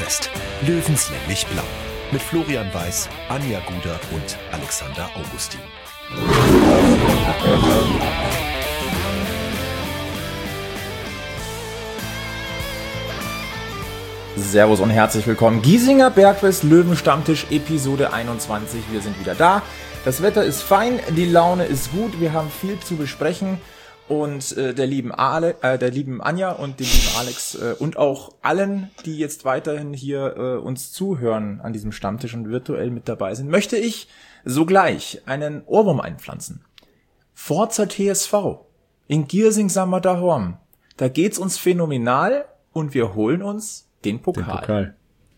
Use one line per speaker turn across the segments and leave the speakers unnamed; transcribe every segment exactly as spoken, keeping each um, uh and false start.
Bergfest. Löwenslänglich blau. Mit Florian Weiß, Anja Guder und Alexander Augustin.
Servus und herzlich willkommen. Giesinger Bergfest Löwenstammtisch Episode einundzwanzig. Wir sind wieder da. Das Wetter ist fein, die Laune ist gut. Wir haben viel zu besprechen. Und äh, der lieben Ale, äh, der lieben Anja und dem lieben Alex äh, und auch allen, die jetzt weiterhin hier äh, uns zuhören an diesem Stammtisch und virtuell mit dabei sind, möchte ich sogleich einen Ohrwurm einpflanzen. Forza T S V in Giersing-Sammer dahorm. Da geht's uns phänomenal und wir holen uns den Pokal. Den Pokal.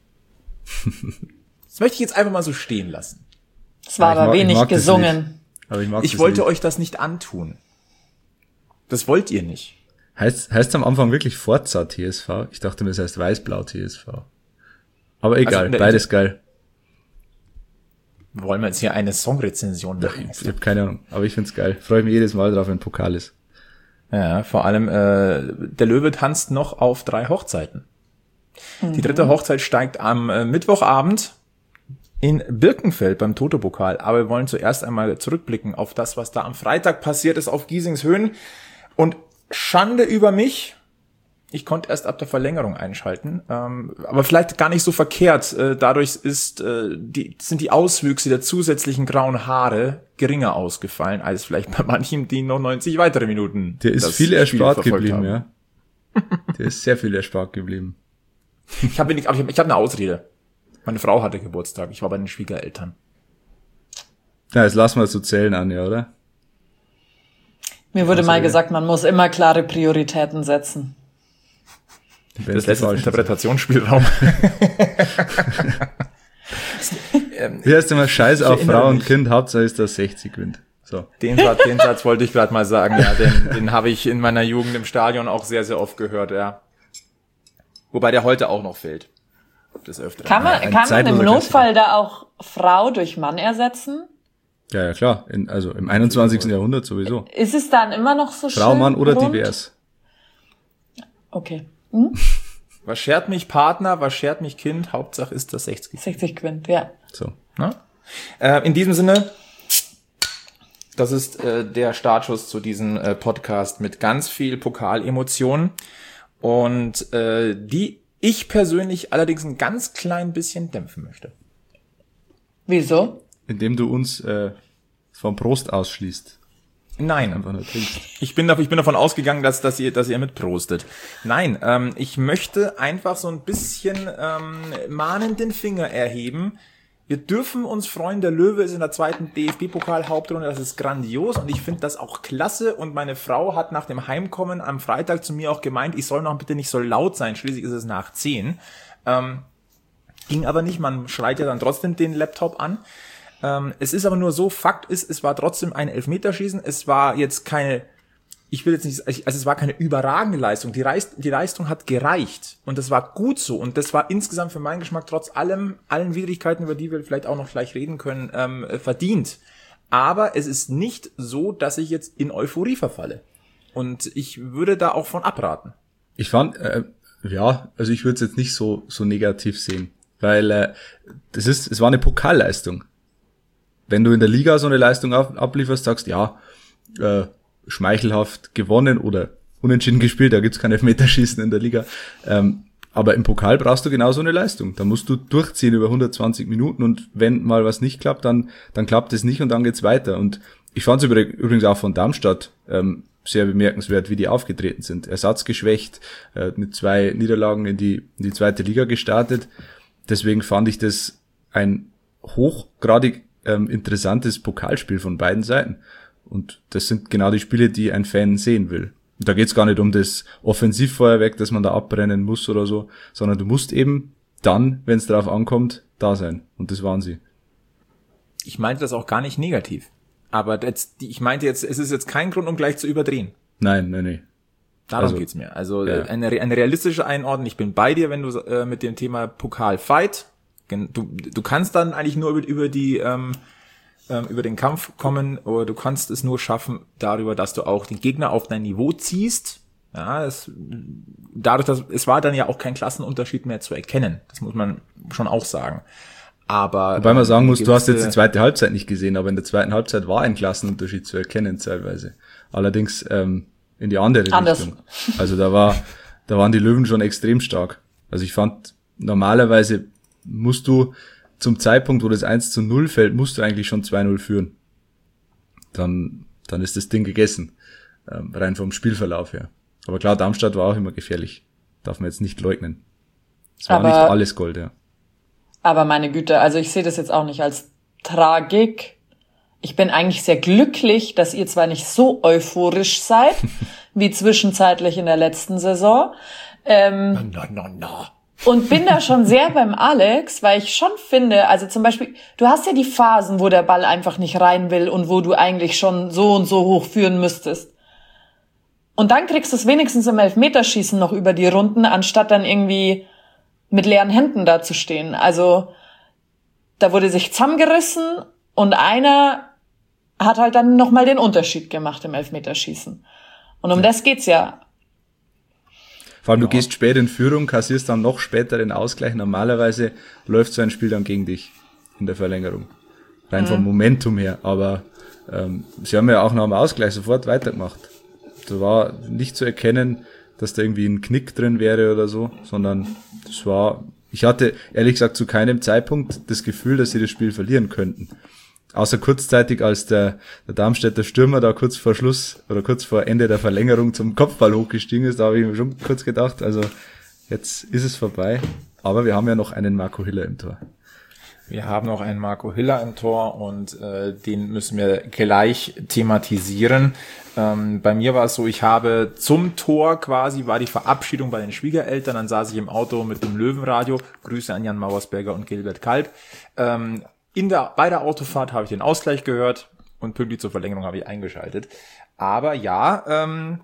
Das möchte ich jetzt einfach mal so stehen lassen.
Es war ja, aber mag, wenig gesungen.
Aber ich, ich wollte nicht. euch das nicht antun. Das wollt ihr nicht.
Heißt heißt am Anfang wirklich Forza T S V? Ich dachte mir, es heißt Weiß-Blau T S V. Aber egal, also beides geil.
Wollen wir jetzt hier eine Songrezension machen?
Ich, ich habe keine Ahnung, aber ich find's geil. Freue mich jedes Mal drauf, wenn ein Pokal ist.
Ja, vor allem äh, der Löwe tanzt noch auf drei Hochzeiten. Mhm. Die dritte Hochzeit steigt am äh, Mittwochabend in Birkenfeld beim Toto-Pokal. Aber wir wollen zuerst einmal zurückblicken auf das, was da am Freitag passiert ist auf Giesings Höhen. Und Schande über mich, ich konnte erst ab der Verlängerung einschalten, ähm, aber vielleicht gar nicht so verkehrt. Äh, dadurch ist, äh, die, sind die Auswüchse der zusätzlichen grauen Haare geringer ausgefallen, als vielleicht bei manchen, die noch neunzig weitere Minuten.
Der ist viel erspart geblieben, haben. ja. Der ist sehr viel erspart geblieben.
Ich habe ich hab, ich hab eine Ausrede. Meine Frau hatte Geburtstag, ich war bei den Schwiegereltern.
Ja, jetzt lassen wir es so zählen an, ja, oder?
Mir wurde also, mal gesagt, man muss immer klare Prioritäten setzen.
Das lässt Interpretationsspielraum.
Wie heißt immer Scheiß auf Frau und Kind, Hauptsache ist, dass sechzig gewinnt. So.
Den Satz, den Satz wollte ich gerade mal sagen, ja, den, den habe ich in meiner Jugend im Stadion auch sehr, sehr oft gehört, ja. Wobei der heute auch noch fehlt. Des Öfteren.
Kann man, kann man im Notfall da auch Frau durch Mann ersetzen?
Ja, ja, klar. In, also im einundzwanzigsten Jahrhundert sowieso.
Ist es dann immer noch so schön?
Frau, Mann oder rund? Divers.
Okay. Hm?
Was schert mich Partner, was schert mich Kind? Hauptsache ist das sechzig.
sechzig gewinnt, ja.
So.
Äh, in diesem Sinne, das ist äh, der Startschuss zu diesem äh, Podcast mit ganz viel Pokalemotionen. Und äh, die ich persönlich allerdings ein ganz klein bisschen dämpfen möchte.
Wieso?
Indem du uns äh, vom Prost ausschließt.
Nein, einfach nur trinkst. Ich bin, ich bin davon ausgegangen, dass, dass ihr, dass ihr mitprostet. Nein, ähm, ich möchte einfach so ein bisschen ähm, mahnend den Finger erheben. Wir dürfen uns freuen, der Löwe ist in der zweiten D F B-Pokal-Hauptrunde, das ist grandios und ich finde das auch klasse und meine Frau hat nach dem Heimkommen am Freitag zu mir auch gemeint, ich soll noch bitte nicht so laut sein, schließlich ist es nach zehn. Ähm, ging aber nicht, man schreit ja dann trotzdem den Laptop an. Ähm, es ist aber nur so, Fakt ist, es war trotzdem ein Elfmeterschießen, es war jetzt keine, ich will jetzt nicht, also es war keine überragende Leistung, die, Reist, die Leistung hat gereicht und das war gut so und das war insgesamt für meinen Geschmack trotz allem, allen Widrigkeiten, über die wir vielleicht auch noch gleich reden können, ähm, verdient. Aber es ist nicht so, dass ich jetzt in Euphorie verfalle und ich würde da auch von abraten.
Ich fand, äh, ja, also ich würde es jetzt nicht so so negativ sehen, weil äh, das ist, es war eine Pokalleistung. Wenn du in der Liga so eine Leistung ab, ablieferst, sagst, ja, äh, schmeichelhaft gewonnen oder unentschieden gespielt, da gibt's kein Elfmeterschießen in der Liga. Ähm, aber im Pokal brauchst du genauso eine Leistung. Da musst du durchziehen über hundertzwanzig Minuten und wenn mal was nicht klappt, dann dann klappt es nicht und dann geht's weiter. Und ich fand es übrigens auch von Darmstadt ähm, sehr bemerkenswert, wie die aufgetreten sind. Ersatzgeschwächt, äh, mit zwei Niederlagen in die, in die zweite Liga gestartet. Deswegen fand ich das ein hochgradig ähm, interessantes Pokalspiel von beiden Seiten. Und das sind genau die Spiele, die ein Fan sehen will. Und da geht's gar nicht um das Offensivfeuerwerk, das man da abbrennen muss oder so, sondern du musst eben dann, wenn es darauf ankommt, da sein. Und das waren sie.
Ich meinte das auch gar nicht negativ. Aber jetzt, ich meinte jetzt, es ist jetzt kein Grund, um gleich zu überdrehen.
Nein, nein, nein.
Darum also, geht's mir. Also
ja.
eine, eine realistische Einordnung. Ich bin bei dir, wenn du äh, mit dem Thema Pokal-Fight, du, du kannst dann eigentlich nur über, über die ähm, über den Kampf kommen, oder du kannst es nur schaffen darüber, dass du auch den Gegner auf dein Niveau ziehst, Ja, es, dadurch, dass, es war dann ja auch kein Klassenunterschied mehr zu erkennen. Das muss man schon auch sagen. Aber.
Wobei man sagen muss, du hast jetzt die zweite Halbzeit nicht gesehen, aber in der zweiten Halbzeit war ein Klassenunterschied zu erkennen, teilweise. Allerdings, ähm, in die andere
Anders.
Richtung. Also da war, da waren die Löwen schon extrem stark. Also ich fand, normalerweise musst du zum Zeitpunkt, wo das eins zu null fällt, musst du eigentlich schon zwei null führen. Dann, dann ist das Ding gegessen. Ähm, rein vom Spielverlauf her. Aber klar, Darmstadt war auch immer gefährlich. Darf man jetzt nicht leugnen. Es war
aber,
nicht alles Gold, ja.
Aber meine Güte, also ich sehe das jetzt auch nicht als Tragik. Ich bin eigentlich sehr glücklich, dass ihr zwar nicht so euphorisch seid, wie zwischenzeitlich in der letzten Saison. Ähm,
no, no, no, no.
Und bin da schon sehr beim Alex, weil ich schon finde, also zum Beispiel, du hast ja die Phasen, wo der Ball einfach nicht rein will und wo du eigentlich schon so und so hoch führen müsstest. Und dann kriegst du es wenigstens im Elfmeterschießen noch über die Runden, anstatt dann irgendwie mit leeren Händen da zu stehen. Also da wurde sich zusammengerissen und einer hat halt dann nochmal den Unterschied gemacht im Elfmeterschießen. Und um das geht's ja.
Vor allem,
Ja.
du gehst spät in Führung, kassierst dann noch später den Ausgleich. Normalerweise läuft so ein Spiel dann gegen dich in der Verlängerung. Rein
Mhm.
vom Momentum her. Aber ähm, sie haben ja auch nach dem Ausgleich sofort weitergemacht. Da war nicht zu erkennen, dass da irgendwie ein Knick drin wäre oder so, sondern das war, ich hatte ehrlich gesagt zu keinem Zeitpunkt das Gefühl, dass sie das Spiel verlieren könnten. Außer kurzzeitig, als der, der Darmstädter Stürmer da kurz vor Schluss oder kurz vor Ende der Verlängerung zum Kopfball hochgestiegen ist, da habe ich mir schon kurz gedacht, also jetzt ist es vorbei. Aber wir haben ja noch einen Marco Hiller im Tor.
Wir haben noch einen Marco Hiller im Tor und äh, den müssen wir gleich thematisieren. Ähm, bei mir war es so, ich habe zum Tor quasi, war die Verabschiedung bei den Schwiegereltern, dann saß ich im Auto mit dem Löwenradio, Grüße an Jan Mauersberger und Gilbert Kalb. Ähm, in der, bei der Autofahrt habe ich den Ausgleich gehört und pünktlich zur Verlängerung habe ich eingeschaltet. Aber ja, ähm,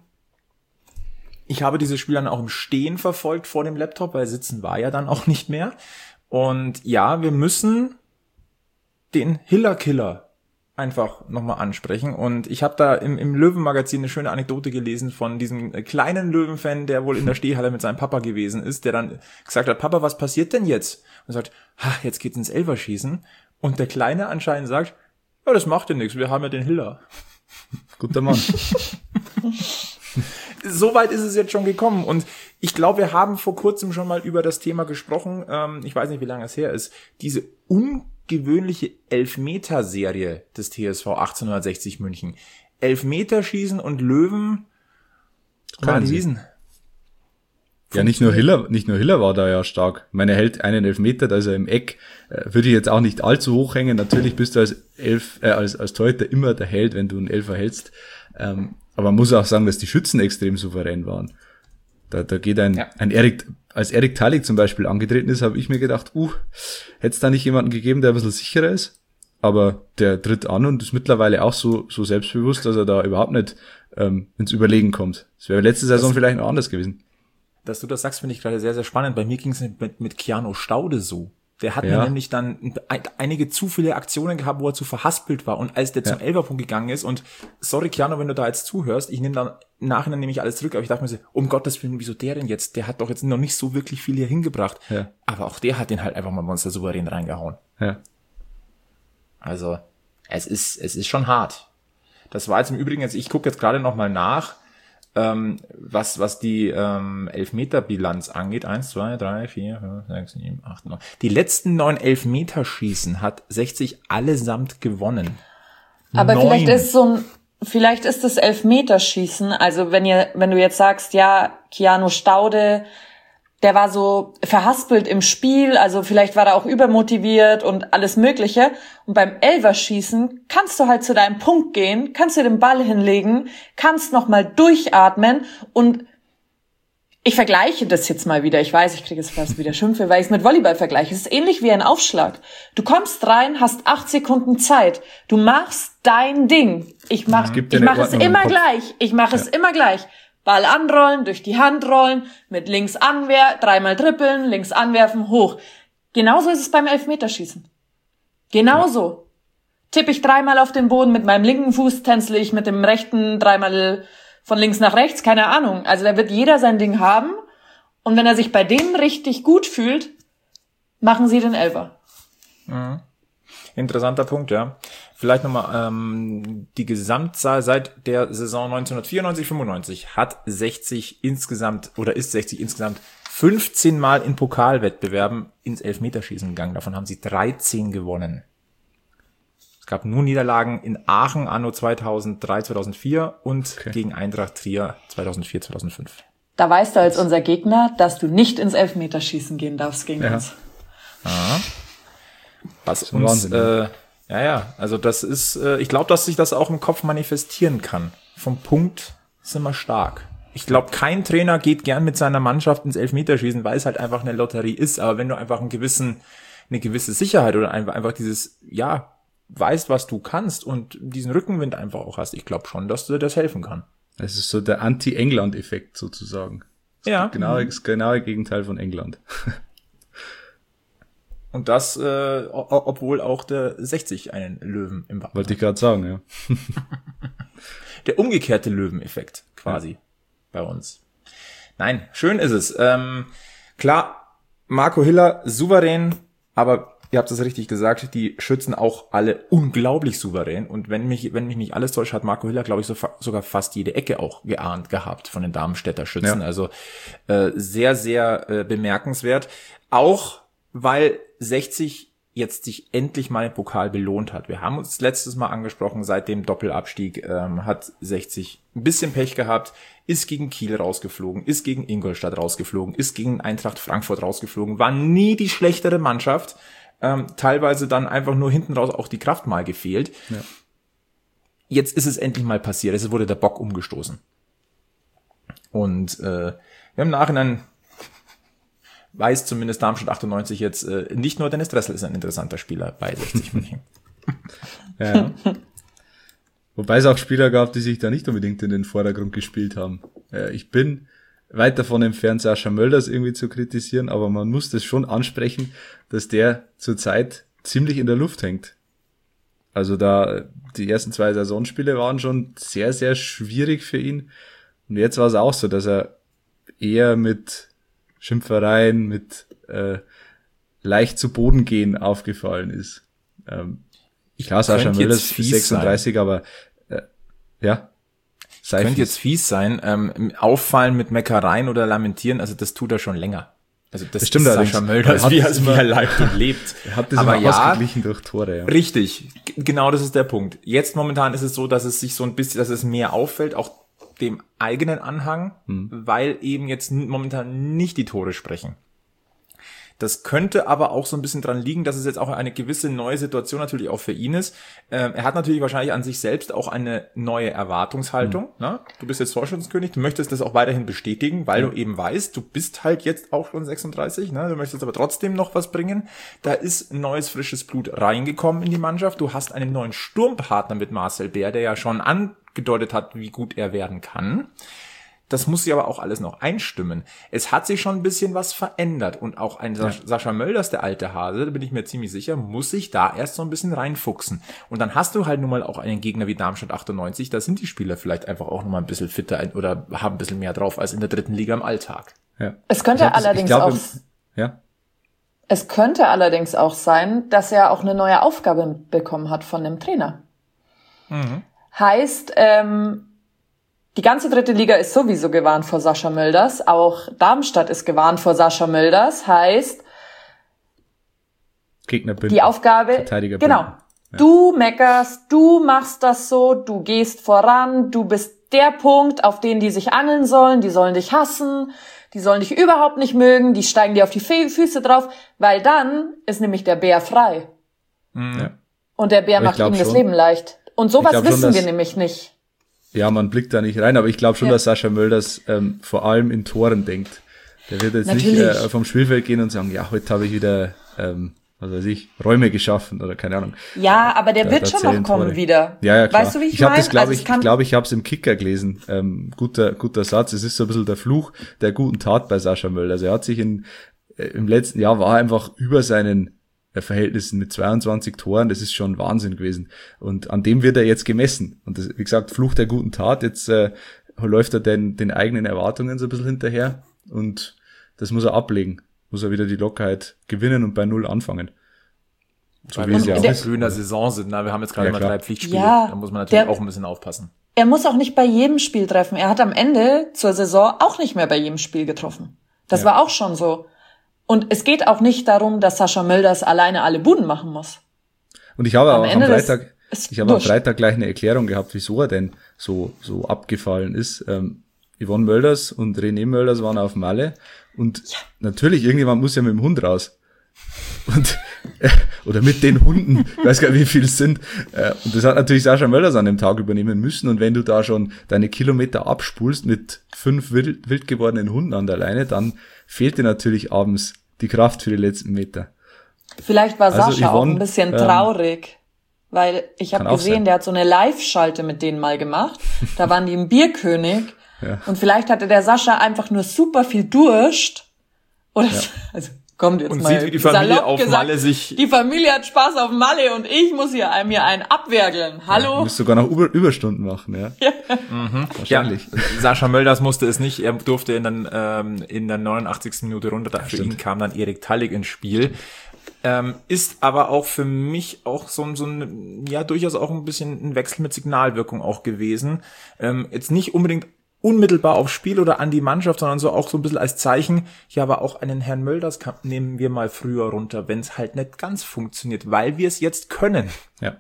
ich habe dieses Spiel dann auch im Stehen verfolgt vor dem Laptop, weil Sitzen war ja dann auch nicht mehr. Und ja, wir müssen den Hiller-Killer einfach nochmal ansprechen. Und ich habe da im, im Löwen-Magazin eine schöne Anekdote gelesen von diesem kleinen Löwen-Fan, der wohl in der Stehhalle mit seinem Papa gewesen ist, der dann gesagt hat, Papa, was passiert denn jetzt? Und sagt, ha, jetzt geht's ins Elferschießen. Und der Kleine anscheinend sagt, ja, das macht ja nichts, wir haben ja den Hiller.
Guter Mann.
So weit ist es jetzt schon gekommen und ich glaube, wir haben vor kurzem schon mal über das Thema gesprochen, ähm, ich weiß nicht, wie lange es her ist, diese ungewöhnliche Elfmeterserie des T S V achtzehnhundertsechzig München. Elfmeterschießen und Löwen,
Können sie.
Wiesen.
Ja, nicht nur Hiller, nicht nur Hiller war da ja stark. Ich meine, er hält einen Elfmeter, da ist er im Eck, äh, würde ich jetzt auch nicht allzu hoch hängen. Natürlich bist du als Elf, äh, als, als Torhüter immer der Held, wenn du einen Elfer hältst. Ähm, aber man muss auch sagen, dass die Schützen extrem souverän waren. Da, da geht ein,
Ja.
ein Erik, als Erik Talik zum Beispiel angetreten ist, habe ich mir gedacht, uh, hätte es da nicht jemanden gegeben, der ein bisschen sicherer ist? Aber der tritt an und ist mittlerweile auch so, so selbstbewusst, dass er da überhaupt nicht ähm, ins Überlegen kommt. Das wäre letzte Saison
Das-
vielleicht noch anders gewesen.
Dass du das sagst, finde ich gerade sehr, sehr spannend. Bei mir ging es mit, mit Keanu Staude so. Der hat
Ja.
mir nämlich dann ein, einige zu viele Aktionen gehabt, wo er zu verhaspelt war. Und als der zum
Ja.
Elferpunkt gegangen ist und sorry Keanu, wenn du da jetzt zuhörst, ich nehme dann im Nachhinein nehme ich alles zurück, aber ich dachte mir so, um Gottes Willen, wieso der denn jetzt? Der hat doch jetzt noch nicht so wirklich viel hier hingebracht.
Ja.
Aber auch der hat den halt einfach mal monstersouverän reingehauen.
Ja.
Also, es ist, es ist schon hart. Das war jetzt im Übrigen jetzt, ich gucke jetzt gerade noch mal nach, ähm, was, was die ähm, Elfmeterbilanz angeht. Eins, zwei, drei, vier, fünf, sechs, sieben, acht, neun. Die letzten neun Elfmeterschießen hat sechzig allesamt gewonnen.
Aber
Neun.
vielleicht ist so ein, vielleicht ist das Elfmeterschießen, also wenn ihr, wenn du jetzt sagst, ja, Keanu Staude, der war so verhaspelt im Spiel, also vielleicht war er auch übermotiviert und alles Mögliche. Und beim Elferschießen kannst du halt zu deinem Punkt gehen, kannst dir den Ball hinlegen, kannst nochmal durchatmen und ich vergleiche das jetzt mal wieder. Ich weiß, ich kriege jetzt fast wieder Schimpfe, weil ich es mit Volleyball vergleiche. Es ist ähnlich wie ein Aufschlag. Du kommst rein, hast acht Sekunden Zeit. Du machst dein Ding. Ich mach,
gibt dir
ich
eine
mach es
Ordnung im
immer
Kopf.
gleich. Ich mache es immer gleich. Ball anrollen, durch die Hand rollen, mit links anwerfen, dreimal trippeln, links anwerfen, hoch. Genauso ist es beim Elfmeterschießen. Genauso. Tippe ich dreimal auf den Boden mit meinem linken Fuß, tänzle ich mit dem rechten dreimal von links nach rechts, keine Ahnung. Also da wird jeder sein Ding haben. Und wenn er sich bei dem richtig gut fühlt, machen sie den Elfer.
Mhm. Interessanter Punkt, ja. Vielleicht nochmal, ähm, die Gesamtzahl seit der Saison neunzehnhundertvierundneunzig fünfundneunzig hat sechzig insgesamt, oder ist sechzig insgesamt fünfzehn Mal in Pokalwettbewerben ins Elfmeterschießen gegangen. Davon haben sie dreizehn gewonnen. Es gab nur Niederlagen in Aachen anno zweitausenddrei, zweitausendvier und okay. gegen Eintracht Trier zweitausendvier, zweitausendfünf.
Da weißt du als unser Gegner, dass du nicht ins Elfmeterschießen gehen darfst gegen ja. uns.
Aha. Was uns, äh, ja, ja, also das ist, äh, ich glaube, dass sich das auch im Kopf manifestieren kann. Vom Punkt sind wir stark. Ich glaube, kein Trainer geht gern mit seiner Mannschaft ins Elfmeterschießen, weil es halt einfach eine Lotterie ist. Aber wenn du einfach einen gewissen, eine gewisse Sicherheit oder einfach, einfach dieses, ja, weißt, was du kannst und diesen Rückenwind einfach auch hast, ich glaube schon, dass dir das helfen kann.
Es ist so der Anti-England-Effekt sozusagen. Das
ja.
Genau, das genaue Gegenteil von England.
Und das, äh, obwohl auch der sechzig einen Löwen im Wappen hat.
Wollte ich gerade sagen, ja.
Der umgekehrte Löweneffekt quasi ja. bei uns. Nein, schön ist es. Ähm, klar, Marco Hiller souverän, aber ihr habt es richtig gesagt, die Schützen auch alle unglaublich souverän. Und wenn mich, wenn mich nicht alles täuscht, hat Marco Hiller, glaube ich, so, sogar fast jede Ecke auch geahnt gehabt von den Darmstädter Schützen. Ja. Also äh, sehr, sehr äh, bemerkenswert. Auch weil sechzig jetzt sich endlich mal im Pokal belohnt hat. Wir haben uns letztes Mal angesprochen, seit dem Doppelabstieg ähm, hat sechzig ein bisschen Pech gehabt, ist gegen Kiel rausgeflogen, ist gegen Ingolstadt rausgeflogen, ist gegen Eintracht Frankfurt rausgeflogen, war nie die schlechtere Mannschaft, ähm, teilweise dann einfach nur hinten raus auch die Kraft mal gefehlt. Ja. Jetzt ist es endlich mal passiert, es wurde der Bock umgestoßen. Und äh, wir haben im Nachhinein weiß zumindest Darmstadt achtundneunzig jetzt, äh, nicht nur Dennis Dressel ist ein interessanter Spieler bei sechzig München.
Ja. Wobei es auch Spieler gab, die sich da nicht unbedingt in den Vordergrund gespielt haben. Äh, ich bin weit davon entfernt, Sascha Mölders irgendwie zu kritisieren, aber man muss das schon ansprechen, dass der zurzeit ziemlich in der Luft hängt. Also da, die ersten zwei Saisonspiele waren schon sehr, sehr schwierig für ihn. Und jetzt war es auch so, dass er eher mit Schimpfereien, mit äh, leicht zu Boden gehen aufgefallen ist. Ähm, klar, Sascha Mölders sechsunddreißig, sein. aber äh, ja.
Sei könnte fies. jetzt fies sein. Ähm, auffallen mit Meckereien oder Lamentieren, also das tut er schon länger. Also das, das stimmt ist Sascha Mölders, wie, er, wie er lebt und lebt.
Er hat das
aber
immer
ja,
ausgeglichen durch Tore. Ja.
Richtig, G- genau das ist der Punkt. Jetzt momentan ist es so, dass es sich so ein bisschen, dass es mehr auffällt, auch dem eigenen Anhang, hm. weil eben jetzt momentan nicht die Tore sprechen. Das könnte aber auch so ein bisschen dran liegen, dass es jetzt auch eine gewisse neue Situation natürlich auch für ihn ist. Ähm, er hat natürlich wahrscheinlich an sich selbst auch eine neue Erwartungshaltung. Mhm. Ne? Du bist jetzt Torschützenkönig, du möchtest das auch weiterhin bestätigen, weil mhm. du eben weißt, du bist halt jetzt auch schon sechsunddreißig, ne? Du möchtest aber trotzdem noch was bringen. Da ist neues, frisches Blut reingekommen in die Mannschaft. Du hast einen neuen Sturmpartner mit Marcel Bär, der ja schon angedeutet hat, wie gut er werden kann. Das muss sich aber auch alles noch einstimmen. Es hat sich schon ein bisschen was verändert und auch ein ja. Sascha Mölders, der alte Hase, da bin ich mir ziemlich sicher, muss sich da erst so ein bisschen reinfuchsen. Und dann hast du halt nun mal auch einen Gegner wie Darmstadt achtundneunzig, da sind die Spieler vielleicht einfach auch noch mal ein bisschen fitter oder haben ein bisschen mehr drauf als in der dritten Liga im Alltag.
Ja. Es könnte glaub, allerdings glaub, auch
ja.
Es könnte allerdings auch sein, dass er auch eine neue Aufgabe bekommen hat von dem Trainer. Mhm. Heißt, ähm, die ganze dritte Liga ist sowieso gewarnt vor Sascha Mölders. Auch Darmstadt ist gewarnt vor Sascha Mölders. Heißt,
Gegner binden,
die Aufgabe,
Verteidiger
genau.
Ja.
Du meckerst, du machst das so, du gehst voran, du bist der Punkt, auf den die sich angeln sollen. Die sollen dich hassen, die sollen dich überhaupt nicht mögen, die steigen dir auf die Füße drauf, weil dann ist nämlich der Bär frei.
Mhm.
Und der Bär macht ihm das Leben leicht. Und sowas wissen
schon,
wir nämlich nicht.
Ja, man blickt da nicht rein, aber ich glaube schon, ja. dass Sascha Mölders ähm, vor allem in Toren denkt. Der wird jetzt Natürlich. nicht äh, vom Spielfeld gehen und sagen, ja, heute habe ich wieder, ähm, was weiß ich, Räume geschaffen oder keine Ahnung.
Ja, aber der da, wird da schon noch kommen Tore. wieder.
Ja, ja, klar.
Weißt du, wie ich,
ich habe das, glaube
also
ich, ich glaube, ich habe es im Kicker gelesen. Ähm, guter, guter Satz. Es ist so ein bisschen der Fluch der guten Tat bei Sascha Mölders. Also er hat sich in äh, im letzten Jahr war er einfach über seinen Verhältnissen mit zweiundzwanzig Toren, das ist schon Wahnsinn gewesen. Und an dem wird er jetzt gemessen. Und das, wie gesagt, Fluch der guten Tat. Jetzt äh, läuft er den, den eigenen Erwartungen so ein bisschen hinterher und das muss er ablegen. Muss er wieder die Lockerheit gewinnen und bei Null anfangen. So
Weil
wie
wir
es ja
auch
auch
in
ist.
grüner Saison sind. Na, wir haben jetzt gerade
Ja,
mal
klar.
drei Pflichtspiele.
Ja,
da muss man natürlich
der-
auch ein bisschen aufpassen.
Er muss auch nicht bei jedem Spiel treffen. Er hat am Ende zur Saison auch nicht mehr bei jedem Spiel getroffen. Das
Ja.
war auch schon so. Und es geht auch nicht darum, dass Sascha Mölders alleine alle Buden machen muss.
Und ich habe
Am
auch am
Ende des-
Freitag,
ist
ich habe am
wurscht.
Freitag gleich eine Erklärung gehabt, wieso er denn so, so abgefallen ist. Ähm, Yvonne Mölders und René Mölders waren auf Malle und natürlich, irgendjemand muss ja mit dem Hund raus. Und, äh, oder mit den Hunden, ich weiß gar nicht, wie viel es sind. Äh, und das hat natürlich Sascha Mölders an dem Tag übernehmen müssen. Und wenn du da schon deine Kilometer abspulst mit fünf wild, wild gewordenen Hunden an der Leine, dann fehlt dir natürlich abends die Kraft für die letzten Meter.
Vielleicht war
Also
Sascha auch
Yvonne,
ein bisschen
ähm,
traurig, weil ich habe
kann auch
gesehen,
sein.
der hat so eine Live-Schalte mit denen mal gemacht. Da waren die im Bierkönig
Ja.
und vielleicht hatte der Sascha einfach nur super viel Durst. Oder also kommt jetzt
Und
mal
sieht, wie die Familie
salopp
auf
gesagt,
Malle sich...
die Familie hat Spaß auf Malle und ich muss hier einem hier einen abwergeln.
Du
Hallo?
musst sogar noch Über Überstunden machen, ja.
Ja,
Wahrscheinlich.
Sascha Mölders musste es nicht. Er durfte in, den, ähm, in der neunundachtzigsten Minute runter. Für
stimmt.
ihn kam dann Erik Tallig ins Spiel. Ähm, ist aber auch für mich auch so ein, so ein, ja, durchaus auch ein bisschen ein Wechsel mit Signalwirkung auch gewesen. Ähm, jetzt nicht unbedingt unmittelbar aufs Spiel oder an die Mannschaft, sondern so auch so ein bisschen als Zeichen, ja, aber auch einen Herrn Mölders kann, nehmen wir mal früher runter, wenn es halt nicht ganz funktioniert, weil wir es jetzt können.
Ja.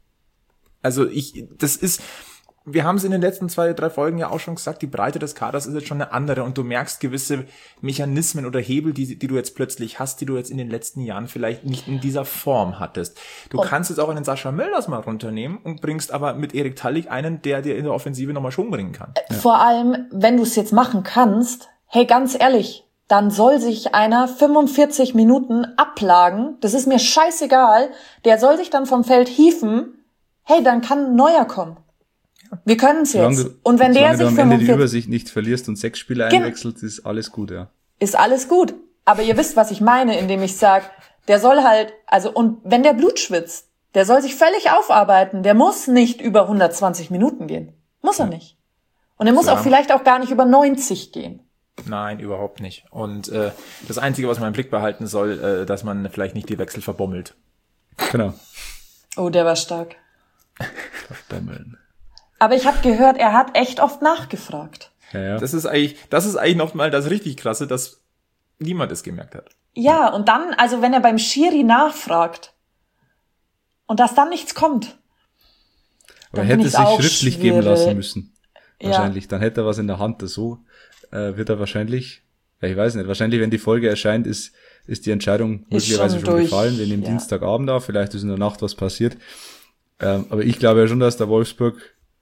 Also ich, das ist, wir haben es in den letzten zwei, drei Folgen ja auch schon gesagt, die Breite des Kaders ist jetzt schon eine andere und du merkst gewisse Mechanismen oder Hebel, die, die du jetzt plötzlich hast, die du jetzt in den letzten Jahren vielleicht nicht in dieser Form hattest. Du
Und-
kannst jetzt auch einen Sascha Mölders mal runternehmen und bringst aber mit Erik Tallig einen, der dir in der Offensive nochmal Schwung bringen kann.
Vor allem, wenn du es jetzt machen kannst, hey, ganz ehrlich, dann soll sich einer fünfundvierzig Minuten abplagen, das ist mir scheißegal, der soll sich dann vom Feld hieven, hey, dann kann ein neuer kommen. Wir können es
Solange
jetzt.
du,
Und wenn der
solange
sich
du am Ende die
fünfundvierzig,
Übersicht nicht verlierst und sechs Spieler
Gen-
einwechselt, ist alles gut, ja.
ist alles gut. Aber ihr wisst, was ich meine, indem ich sag, der soll halt, also, und wenn der Blut schwitzt, der soll sich völlig aufarbeiten, der muss nicht über hundertzwanzig Minuten gehen. Muss er nicht. Und er muss
Klar.
auch vielleicht auch gar nicht über neunzig gehen.
Nein, überhaupt nicht. Und äh, das Einzige, was man im Blick behalten soll, äh, dass man vielleicht nicht die Wechsel verbommelt.
Genau.
Oh, der war stark.
Bommeln.
Aber ich habe gehört, er hat echt oft nachgefragt.
Ja, ja.
Das ist eigentlich, das ist eigentlich noch mal das richtig Krasse, dass niemand es gemerkt hat.
Ja, und dann, also wenn er beim Schiri nachfragt und dass dann nichts kommt.
Aber er
dann
hätte
find
sich
ich's auch
schriftlich geben
schwierig.
lassen müssen.
Ja.
Wahrscheinlich. Dann hätte er was in der Hand. So äh, wird er wahrscheinlich, ja, ich weiß nicht, wahrscheinlich, wenn die Folge erscheint, ist, ist die Entscheidung
Ist
möglicherweise
schon
schon,
durch,
gefallen. Wir nehmen
ja.
Dienstagabend auf, vielleicht ist in der Nacht was passiert. Ähm, aber ich glaube ja schon, dass der Wolfsburg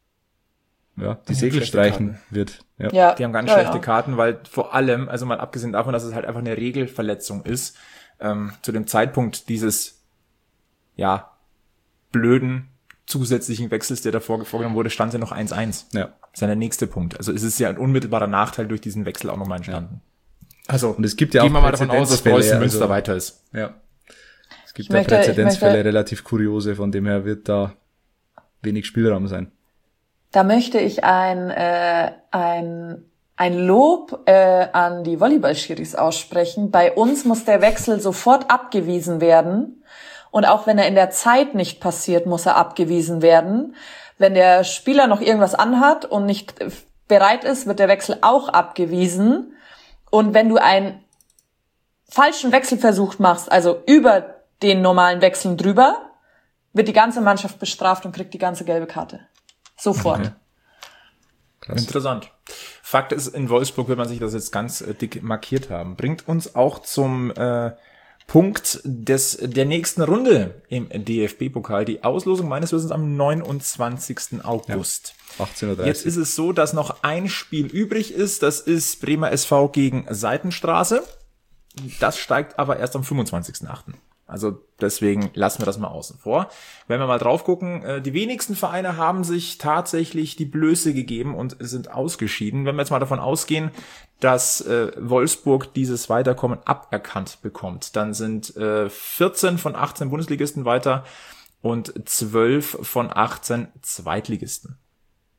ja, die
Ja,
Segel
schlechte
streichen
Karten.
wird. Ja.
Ja,
Die haben ganz
ja,
schlechte
ja.
Karten, weil vor allem, also mal abgesehen davon, dass es halt einfach eine Regelverletzung ist, ähm, zu dem Zeitpunkt dieses, ja, blöden zusätzlichen Wechsels, der davor vorgenommen wurde, stand ja noch eins eins.
Ja.
Das ist ja der nächste Punkt. Also es ist ja ein unmittelbarer Nachteil durch diesen Wechsel auch nochmal entstanden. Also,
Und es gibt ja
gehen
auch
wir mal davon aus, dass Preußen
Präzedenzfälle,
Münster
also-
weiter ist.
Ja. Es gibt
Ich
da
möchte- ich
Präzedenzfälle,
möchte-
relativ kuriose, von dem her wird da wenig Spielraum sein.
Da möchte ich ein, äh, ein, ein Lob äh, an die Volleyball-Schiris aussprechen. Bei uns muss der Wechsel sofort abgewiesen werden. Und auch wenn er in der Zeit nicht passiert, muss er abgewiesen werden. Wenn der Spieler noch irgendwas anhat und nicht äh, bereit ist, wird der Wechsel auch abgewiesen. Und wenn du einen falschen Wechselversuch machst, also über den normalen Wechseln drüber, wird die ganze Mannschaft bestraft und kriegt die ganze gelbe Karte. Sofort.
Okay. Krass.
Interessant. Fakt ist, in Wolfsburg wird man sich das jetzt ganz äh, dick markiert haben. Bringt uns auch zum äh, Punkt des der nächsten Runde im D F B-Pokal. Die Auslosung meines Wissens am neunundzwanzigsten August.
achtzehn Uhr dreißig.
Jetzt ist es so, dass noch ein Spiel übrig ist. Das ist Bremer S V gegen Seitenstraße. Das steigt aber erst am fünfundzwanzigsten achten Also deswegen lassen wir das mal außen vor. Wenn wir mal drauf gucken, äh, die wenigsten Vereine haben sich tatsächlich die Blöße gegeben und sind ausgeschieden. Wenn wir jetzt mal davon ausgehen, dass äh, Wolfsburg dieses Weiterkommen aberkannt bekommt, dann sind äh, vierzehn von achtzehn Bundesligisten weiter und zwölf von achtzehn Zweitligisten.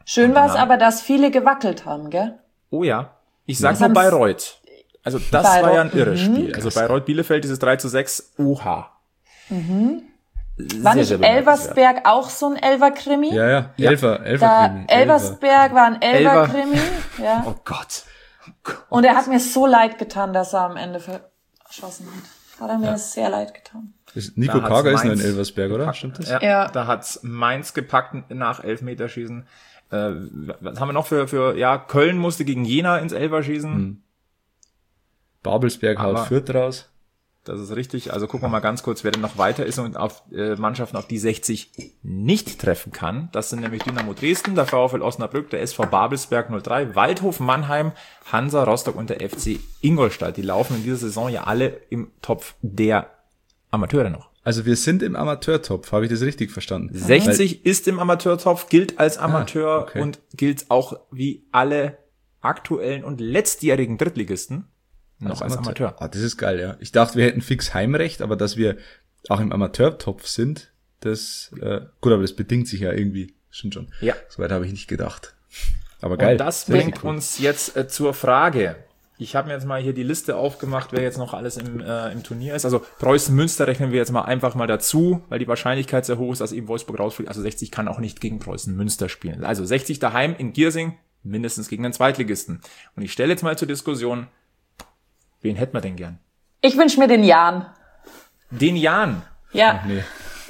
Schön war es aber, dass viele gewackelt haben, gell?
Oh ja. Ich sag
Das
mal
haben's-
Bayreuth. Also das
Bayreuth,
war ja ein irres
mhm.
Spiel. Also Bayreuth Bielefeld, dieses drei zu sechs, oha.
War
Sehr,
nicht
sehr bemerkenswert.
Elversberg auch so ein Elfer-Krimi?
Ja, ja, Elfer, Elfer.
Da
Krimi,
Elversberg war ein Elfer-Krimi, ja.
Oh Gott. Oh Gott.
Und er hat mir so leid getan, dass er am Ende verschossen hat. Hat er mir sehr leid getan.
Ist- Nico
Da hat's
Kager ist nur in
Mainz
Elversberg, oder?
gepackt.
Stimmt das?
Ja,
Ja.
da hat's Mainz gepackt nach Elfmeterschießen. Äh, was haben wir noch für, für, ja, Köln musste gegen Jena ins Elfer schießen.
Mhm. Babelsberg haut
Aber-
Fürth raus.
Das ist richtig. Also gucken wir mal ganz kurz, wer denn noch weiter ist und auf äh, Mannschaften, auf die sechzig nicht treffen kann. Das sind nämlich Dynamo Dresden, der VfL Osnabrück, der S V Babelsberg null drei, Waldhof Mannheim, Hansa Rostock und der F C Ingolstadt. Die laufen in dieser Saison ja alle im Topf der Amateure noch.
Also wir sind im Amateurtopf, habe ich das richtig verstanden?
sechzig ist im Amateurtopf, gilt als Amateur
Ah, okay.
und gilt auch wie alle aktuellen und letztjährigen Drittligisten noch als Amateur.
Ah, das ist geil, ja. Ich dachte, wir hätten fix Heimrecht, aber dass wir auch im Amateurtopf sind, das, äh, gut, aber das bedingt sich ja irgendwie. Stimmt schon.
Ja.
Soweit habe ich nicht gedacht. Aber geil.
Und das
Sehr
bringt
cool.
uns jetzt äh, zur Frage. Ich habe mir jetzt mal hier die Liste aufgemacht, wer jetzt noch alles im, äh, im Turnier ist. Also Preußen-Münster rechnen wir jetzt mal einfach mal dazu, weil die Wahrscheinlichkeit sehr hoch ist, dass eben Wolfsburg rausfliegt. Also sechzig kann auch nicht gegen Preußen-Münster spielen. Also sechzig daheim in Giersing, mindestens gegen den Zweitligisten. Und ich stelle jetzt mal zur Diskussion, wen hätten wir denn gern?
Ich wünsche mir den Jan.
Den Jan.
Ja.
Nee.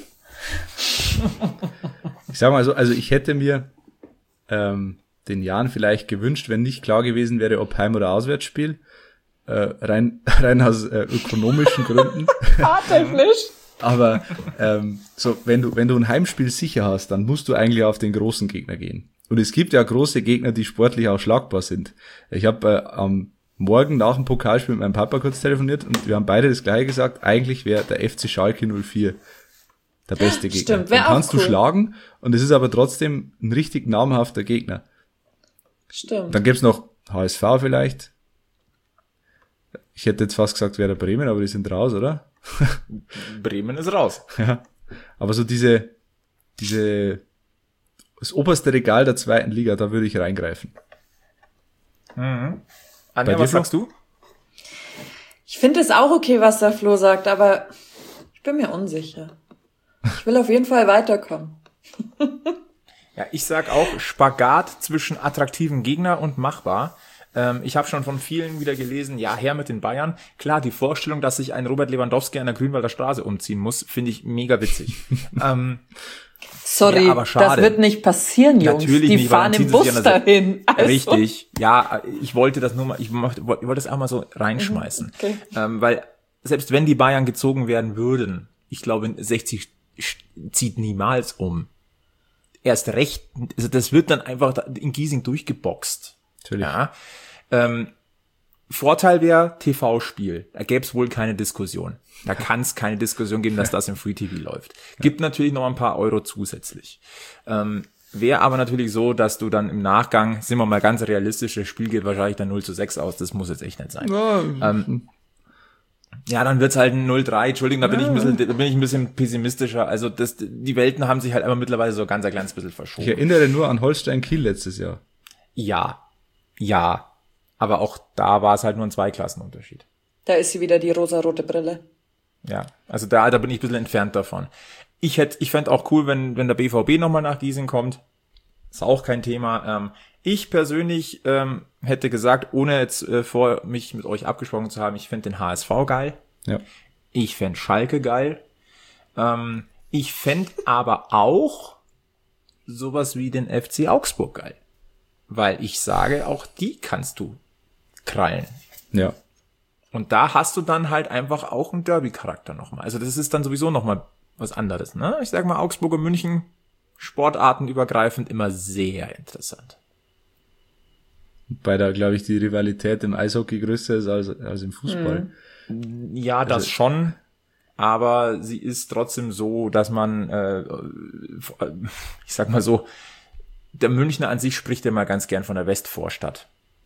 Ich sag mal so, also ich hätte mir ähm, den Jan vielleicht gewünscht, wenn nicht klar gewesen wäre, ob Heim- oder Auswärtsspiel. Äh, rein, rein aus äh, ökonomischen Gründen.
Fahrtechnisch.
Aber ähm, so, wenn du, wenn du ein Heimspiel sicher hast, dann musst du eigentlich auf den großen Gegner gehen. Und es gibt ja große Gegner, die sportlich auch schlagbar sind. Ich habe äh, am Morgen nach dem Pokalspiel mit meinem Papa kurz telefoniert und wir haben beide das gleiche gesagt, eigentlich wäre der F C Schalke null vier der beste Gegner.
Stimmt, wär
Den
auch
kannst
cool.
du schlagen und es ist aber trotzdem ein richtig namhafter Gegner.
Stimmt.
Dann gibt's noch H S V vielleicht. Ich hätte jetzt fast gesagt, wäre der Bremen, aber die sind raus, oder?
Bremen ist raus.
Ja. Aber so diese, diese, das oberste Regal der zweiten Liga, da würde ich reingreifen.
Anja,
dir,
was
Flo?
sagst du?
Ich finde es auch okay, was der Flo sagt, aber ich bin mir unsicher. Ich will auf jeden Fall weiterkommen.
Ja, ich sag auch Spagat zwischen attraktiven Gegner und machbar. Ähm, ich habe schon von vielen wieder gelesen, ja, her mit den Bayern. Klar, die Vorstellung, dass sich ein Robert Lewandowski an der Grünwalder Straße umziehen muss, finde ich mega witzig. ähm,
Sorry,
Ja, aber schade.
das wird nicht passieren, Jungs.
Natürlich
Die
nicht, weil
fahren
dann
im
ziehen sie sich
Bus
an der Se-
dahin. Also,
Richtig, ja, ich wollte das nur mal, ich möchte- wollte wollte das auch mal so reinschmeißen.
Okay.
Ähm, weil selbst wenn die Bayern gezogen werden würden, ich glaube, sechzig zieht niemals um. Erst recht, also das wird dann einfach in Giesing durchgeboxt.
Natürlich.
Ja. Ähm, Vorteil wäre T V-Spiel. Da gäbe es wohl keine Diskussion. Da kann es keine Diskussion geben, dass das im Free T V läuft. Gibt natürlich noch ein paar Euro zusätzlich. Ähm, wäre aber natürlich so, dass du dann im Nachgang, sind wir mal ganz realistisch, das Spiel geht wahrscheinlich dann null zu sechs aus. Das muss jetzt echt nicht sein.
Ja,
Ähm, Ja, dann wird's halt ein null drei. Entschuldigung, da bin ich ein bisschen, da bin ich ein bisschen pessimistischer. Also das, die Welten haben sich halt aber mittlerweile so ganz ein kleines bisschen
ich
verschoben.
erinnere nur an Holstein Kiel letztes Jahr.
Ja, ja. Aber auch da war es halt nur ein Zweiklassenunterschied.
da ist sie wieder, die rosarote Brille.
Ja, also da, da bin ich ein bisschen entfernt davon. Ich hätte, ich fände auch cool, wenn, wenn der B V B nochmal nach Giesing kommt. Ist auch kein Thema. Ähm, ich persönlich ähm, hätte gesagt, ohne jetzt äh, vor mich mit euch abgesprochen zu haben, ich fände den H S V geil.
Ja.
Ich fände Schalke geil. Ähm, ich fände aber auch sowas wie den F C Augsburg geil. Weil ich sage, auch die kannst du krallen.
Ja.
Und da hast du dann halt einfach auch einen Derby-Charakter nochmal. Also das ist dann sowieso nochmal was anderes, ne? Ich sag mal, Augsburg und München, sportartenübergreifend, immer sehr interessant.
Bei der, glaube ich, die Rivalität im Eishockey größer ist als, als im Fußball.
Ja, das schon. Aber sie ist trotzdem so, dass man, äh, ich sag mal so, der Münchner an sich spricht ja mal ganz gern von der Westvorstadt.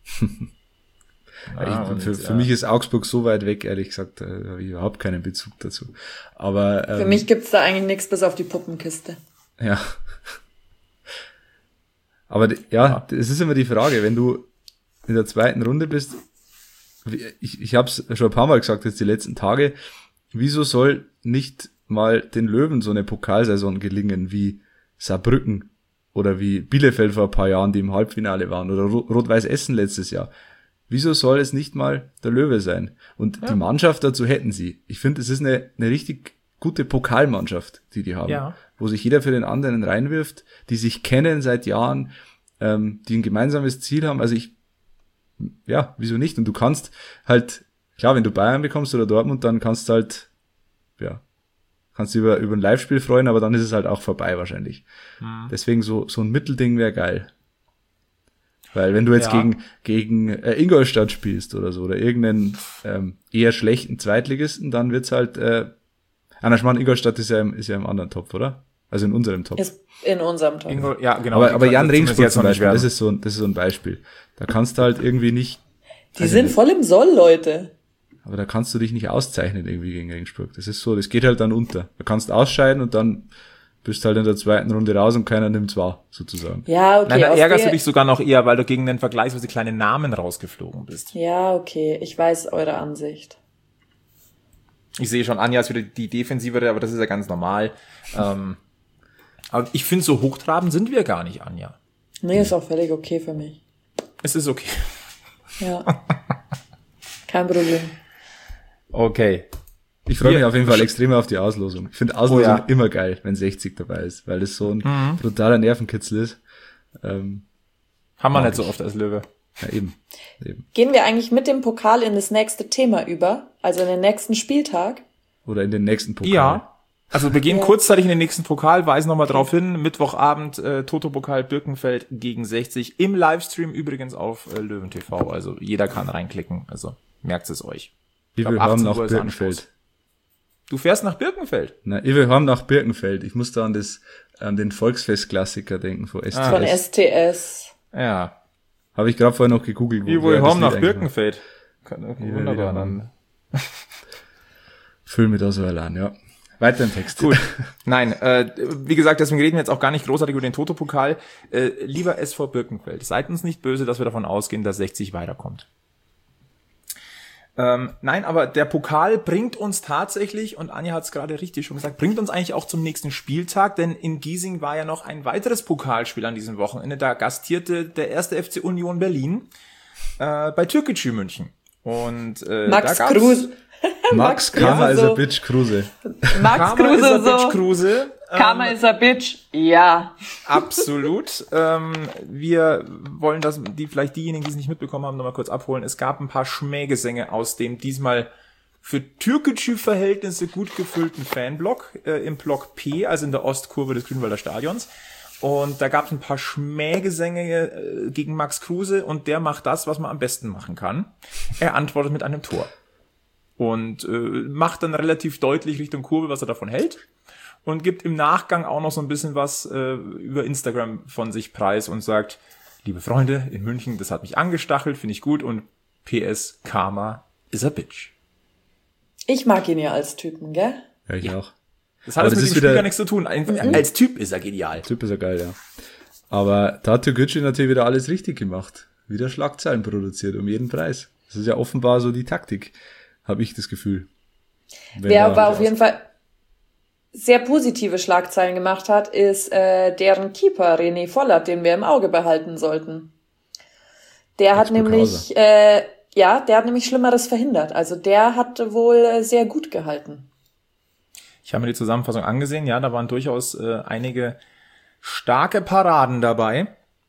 Ja, ich,
und,
für, für
ja.
mich ist Augsburg so weit weg, ehrlich gesagt, da habe ich überhaupt keinen Bezug dazu. Aber ähm,
Für mich gibt's da eigentlich nichts bis auf die Puppenkiste.
ja. Aber ja, ja, das ist immer die Frage, wenn du in der zweiten Runde bist, ich, ich habe es schon ein paar Mal gesagt jetzt die letzten Tage, wieso soll nicht mal den Löwen so eine Pokalsaison gelingen wie Saarbrücken oder wie Bielefeld vor ein paar Jahren, die im Halbfinale waren, oder Rot-Weiß Essen letztes Jahr. Wieso soll es nicht mal der Löwe sein? Und ja. die Mannschaft dazu hätten sie. Ich finde, es ist eine, eine richtig gute Pokalmannschaft, die die haben, ja. wo sich jeder für den anderen reinwirft, die sich kennen seit Jahren, ähm, die ein gemeinsames Ziel haben. Also ich, ja, wieso nicht? Und du kannst halt, klar, wenn du Bayern bekommst oder Dortmund, dann kannst du halt, ja, kannst du über, über ein Live-Spiel freuen, aber dann ist es halt auch vorbei wahrscheinlich. Mhm. Deswegen so, so ein Mittelding wäre geil. Weil wenn du jetzt ja. gegen gegen äh, Ingolstadt spielst oder so, oder irgendeinen ähm, eher schlechten Zweitligisten, dann wird's halt, äh, Anna Schmarrn, Ingolstadt ist ja, im, ist ja im anderen Topf, oder? Also in unserem Topf.
Ist in unserem Topf.
Ingol, ja, genau.
Aber, aber Jan Regensburg zum Beispiel, das ist so ein, das ist so ein Beispiel. Da kannst du halt irgendwie nicht...
Die sind nicht, voll im Soll, Leute.
Aber da kannst du dich nicht auszeichnen irgendwie gegen Regensburg. Das ist so, das geht halt dann unter. Du kannst ausscheiden und dann bist halt in der zweiten Runde raus und keiner nimmt's wahr, sozusagen.
Ja, okay.
Nein, da ärgerst du dich sogar noch eher, weil du gegen den vergleichsweise kleinen Namen rausgeflogen bist.
Ja, okay. Ich weiß eure Ansicht.
Ich sehe schon, Anja ist wieder die Defensivere, aber das ist ja ganz normal. ähm, aber ich finde, so hochtrabend sind wir gar nicht, Anja.
Nee, ist auch völlig okay für mich.
Es ist okay.
Ja. Kein Problem.
Okay.
Ich freue mich auf jeden Fall extrem auf die Auslosung. Ich finde Auslosung oh ja. immer geil, wenn sechzig dabei ist, weil das so ein mhm. brutaler Nervenkitzel ist. Ähm,
Haben wir nicht so oft als Löwe.
Ja, eben. eben.
Gehen wir eigentlich mit dem Pokal in das nächste Thema über? Also in den nächsten Spieltag?
Oder in den nächsten Pokal?
Ja. Also wir gehen
ja.
kurzzeitig in den nächsten Pokal, weisen nochmal drauf hin. Mittwochabend äh, Toto-Pokal Birkenfeld gegen sechzig. Im Livestream übrigens auf äh, Löwen T V. Also jeder kann reinklicken. Also merkt es euch.
Ich will haben nach Birkenfeld.
Du fährst nach Birkenfeld?
Na, ich will haben nach Birkenfeld. Ich muss da an das, an den Volksfest-Klassiker denken von S T S.
Von S T S.
Ja.
Habe ich gerade vorher noch gegoogelt.
Ich will haben nach Birkenfeld. Okay, wunderbar. Dann.
Füll mir da so allein, ja. Weiter im Text.
Gut. Nein, äh, wie gesagt, deswegen reden wir jetzt auch gar nicht großartig über den Toto-Pokal. Äh, lieber S V Birkenfeld, seid uns nicht böse, dass wir davon ausgehen, dass sechzig weiterkommt. Ähm, nein, aber der Pokal bringt uns tatsächlich, und Anja hat es gerade richtig schon gesagt, bringt uns eigentlich auch zum nächsten Spieltag, denn in Giesing war ja noch ein weiteres Pokalspiel an diesem Wochenende. Da gastierte der erste F C Union Berlin äh, bei Türkgücü München. Und äh,
Max
da
Kruse.
Max Karma is a bitch Kruse.
Max Kruse
is a
so.
bitch Kruse.
Karma is a bitch. Ja.
Absolut. ähm, wir wollen das, die vielleicht diejenigen, die es nicht mitbekommen haben, nochmal kurz abholen. Es gab ein paar Schmähgesänge aus dem diesmal für Türkgücü-Verhältnisse gut gefüllten Fanblock äh, im Block P, also in der Ostkurve des Grünwalder Stadions. Und da gab es ein paar Schmähgesänge äh, gegen Max Kruse und der macht das, was man am besten machen kann. Er antwortet mit einem Tor. Und äh, macht dann relativ deutlich Richtung Kurve, was er davon hält. Und gibt im Nachgang auch noch so ein bisschen was äh, über Instagram von sich preis und sagt, liebe Freunde in München, das hat mich angestachelt, finde ich gut. Und P S, Karma is a bitch.
Ich mag ihn ja als Typen, gell?
Ja, ich
ja.
auch.
Das hat aber mit dem Spiel gar nichts zu tun. Einfach, mhm. Als Typ ist er genial.
Typ ist er geil, ja. Aber da hat Türkgücü natürlich wieder alles richtig gemacht. Wieder Schlagzeilen produziert, um jeden Preis. Das ist ja offenbar so die Taktik. Habe ich das Gefühl.
Wer aber auf jeden Fall sehr positive Schlagzeilen gemacht hat, ist äh, deren Keeper René Vollert, den wir im Auge behalten sollten. Der hat nämlich, äh, ja, der hat nämlich Schlimmeres verhindert. Also der hat wohl äh, sehr gut gehalten.
Ich habe mir die Zusammenfassung angesehen. Ja, da waren durchaus äh, einige starke Paraden dabei.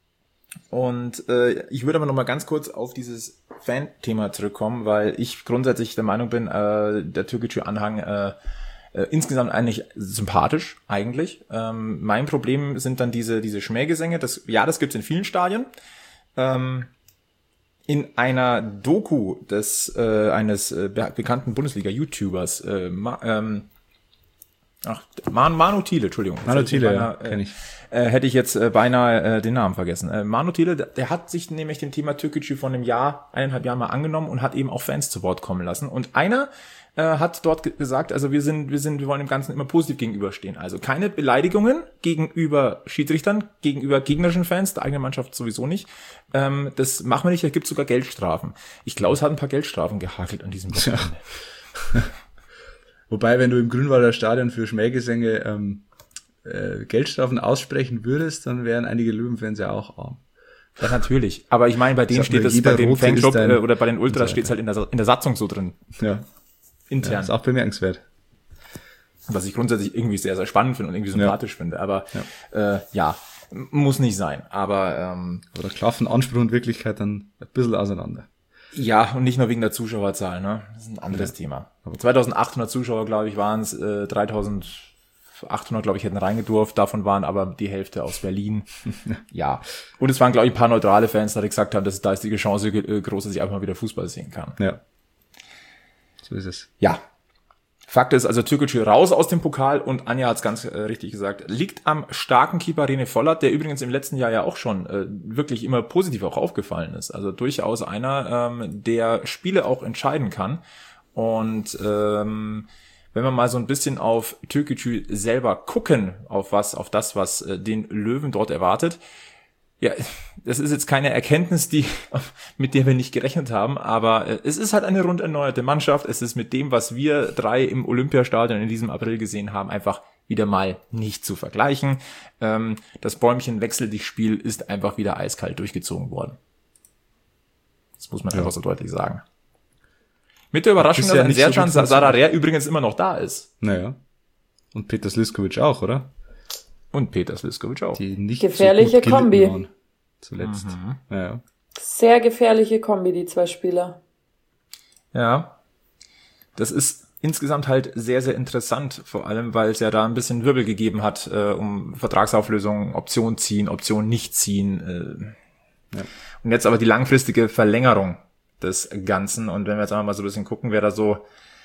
Und äh, ich würde aber noch mal ganz kurz auf dieses Fan-Thema zurückkommen, weil ich grundsätzlich der Meinung bin, äh, der Türkgücü-Anhang äh, äh, insgesamt eigentlich sympathisch, eigentlich. Ähm, mein Problem sind dann diese diese Schmähgesänge. Das, ja, das gibt's in vielen Stadien. Ähm, in einer Doku des äh, eines äh, bekannten Bundesliga-YouTubers äh, ma, ähm, Ach, Man, Manu Thiele, Entschuldigung.
Manu Thiele,
beinahe,
ja, kenn ich.
Äh, hätte ich jetzt äh, beinahe äh, den Namen vergessen. Äh, Manu Thiele, der, der hat sich nämlich dem Thema Türkgücü vor einem Jahr, eineinhalb Jahren mal angenommen und hat eben auch Fans zu Wort kommen lassen. Und einer äh, hat dort ge- gesagt, also wir sind, wir sind, wir wollen dem Ganzen immer positiv gegenüberstehen. Also keine Beleidigungen gegenüber Schiedsrichtern, gegenüber gegnerischen Fans, der eigenen Mannschaft sowieso nicht. Ähm, das machen wir nicht, da gibt's sogar Geldstrafen. Ich glaube, es hat ein paar Geldstrafen gehagelt an diesem Wochenende.
Ja. Wobei, wenn du im Grünwalder Stadion für Schmähgesänge ähm, äh, Geldstrafen aussprechen würdest, dann wären einige Löwenfans ja auch arm.
Ja, natürlich. Aber ich meine, bei denen
Sag
steht
mal,
das, bei
jeder
dem
Rote
Fanclub
ist ein-
äh, oder bei den Ultras
und so
steht es halt in der, in der Satzung so drin.
Ja,
Intern.
ja, ist auch bemerkenswert.
Was ich grundsätzlich irgendwie sehr, sehr spannend finde und irgendwie sympathisch ja. finde. Aber ja. Äh, ja, muss nicht sein. Aber ähm,
Oder klaffen Anspruch und Wirklichkeit dann ein bisschen auseinander.
ja, und nicht nur wegen der Zuschauerzahl, ne? Das ist ein anderes ja. Thema. zweitausendachthundert Zuschauer, glaube ich, waren es, äh, dreitausendachthundert, glaube ich, hätten reingedurft. Davon waren aber die Hälfte aus Berlin. Ja. Und es waren, glaube ich, ein paar neutrale Fans, die gesagt haben, dass da ist die Chance äh, groß, dass ich einfach mal wieder Fußball sehen kann.
Ja, so ist es.
Ja. Fakt ist also Türkgücü raus aus dem Pokal und Anja hat es ganz äh, richtig gesagt, liegt am starken Keeper René Vollert, der übrigens im letzten Jahr ja auch schon äh, wirklich immer positiv auch aufgefallen ist. Also durchaus einer, ähm, der Spiele auch entscheiden kann. Und ähm, wenn wir mal so ein bisschen auf Türkgücü selber gucken, auf was, auf das, was äh, den Löwen dort erwartet, ja, das ist jetzt keine Erkenntnis, die, mit der wir nicht gerechnet haben, aber äh, es ist halt eine rund erneuerte Mannschaft. Es ist mit dem, was wir drei im Olympiastadion in diesem April gesehen haben, einfach wieder mal nicht zu vergleichen. Ähm, das Bäumchen-Wechsel-Dich-Spiel ist einfach wieder eiskalt durchgezogen worden. Das muss man ja. einfach so deutlich sagen. Mit der Überraschung,
Ist
dass
ja
ein
nicht so
Sercan
gut
Sararer übrigens immer noch da ist.
Naja. Und Peter Sliskovic auch, oder?
Und Peter Sliskovic auch.
Die nicht
Gefährliche
so gut gelitten
Kombi.
waren zuletzt.
Mhm.
Ja.
Sehr gefährliche Kombi, die zwei Spieler.
Ja, das ist insgesamt halt sehr, sehr interessant, vor allem, weil es ja da ein bisschen Wirbel gegeben hat, äh, um Vertragsauflösung, Option ziehen, Option nicht ziehen. Äh. Ja. Und jetzt aber die langfristige Verlängerung des Ganzen. Und wenn wir jetzt einfach mal so ein bisschen gucken, wer da so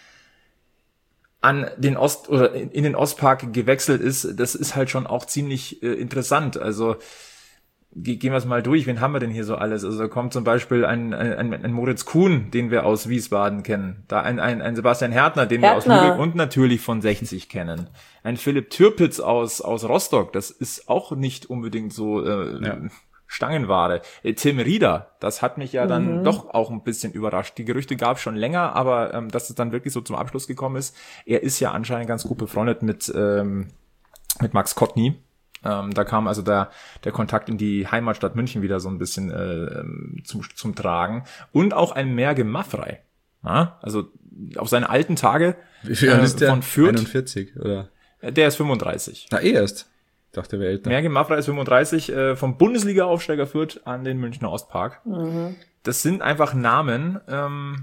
an den Ost oder in den Ostpark gewechselt ist, das ist halt schon auch ziemlich äh, interessant. Also gehen wir es mal durch. Wen haben wir denn hier so alles? Also da kommt zum Beispiel ein, ein, ein Moritz Kuhn, den wir aus Wiesbaden kennen. Da ein, ein, ein Sebastian Härtner, den
Härtner.
wir aus Lübeck und natürlich von sechzig kennen. Ein Philipp Türpitz aus aus Rostock. Das ist auch nicht unbedingt so äh,
Ja.
Stangenware. Äh, Tim Rieder, das hat mich ja dann
Mhm.
doch auch ein bisschen überrascht. Die Gerüchte gab es schon länger, aber ähm, dass es dann wirklich so zum Abschluss gekommen ist. Er ist ja anscheinend ganz gut befreundet mit ähm, mit Max Kottny. Ähm, da kam also der der Kontakt in die Heimatstadt München wieder so ein bisschen äh, zum zum Tragen. Und auch ein Merge Maffrey. Ja? Also auf seine alten Tage
Wie viel alt
äh,
ist der?
von Fürth.
einundvierzig, oder?
Der ist fünfunddreißig.
Na, eh erst. Ich dachte, er wäre älter.
Merge Maffrey ist fünfunddreißig, äh, vom Bundesliga-Aufsteiger Fürth an den Münchner Ostpark.
Mhm.
Das sind einfach Namen, ähm,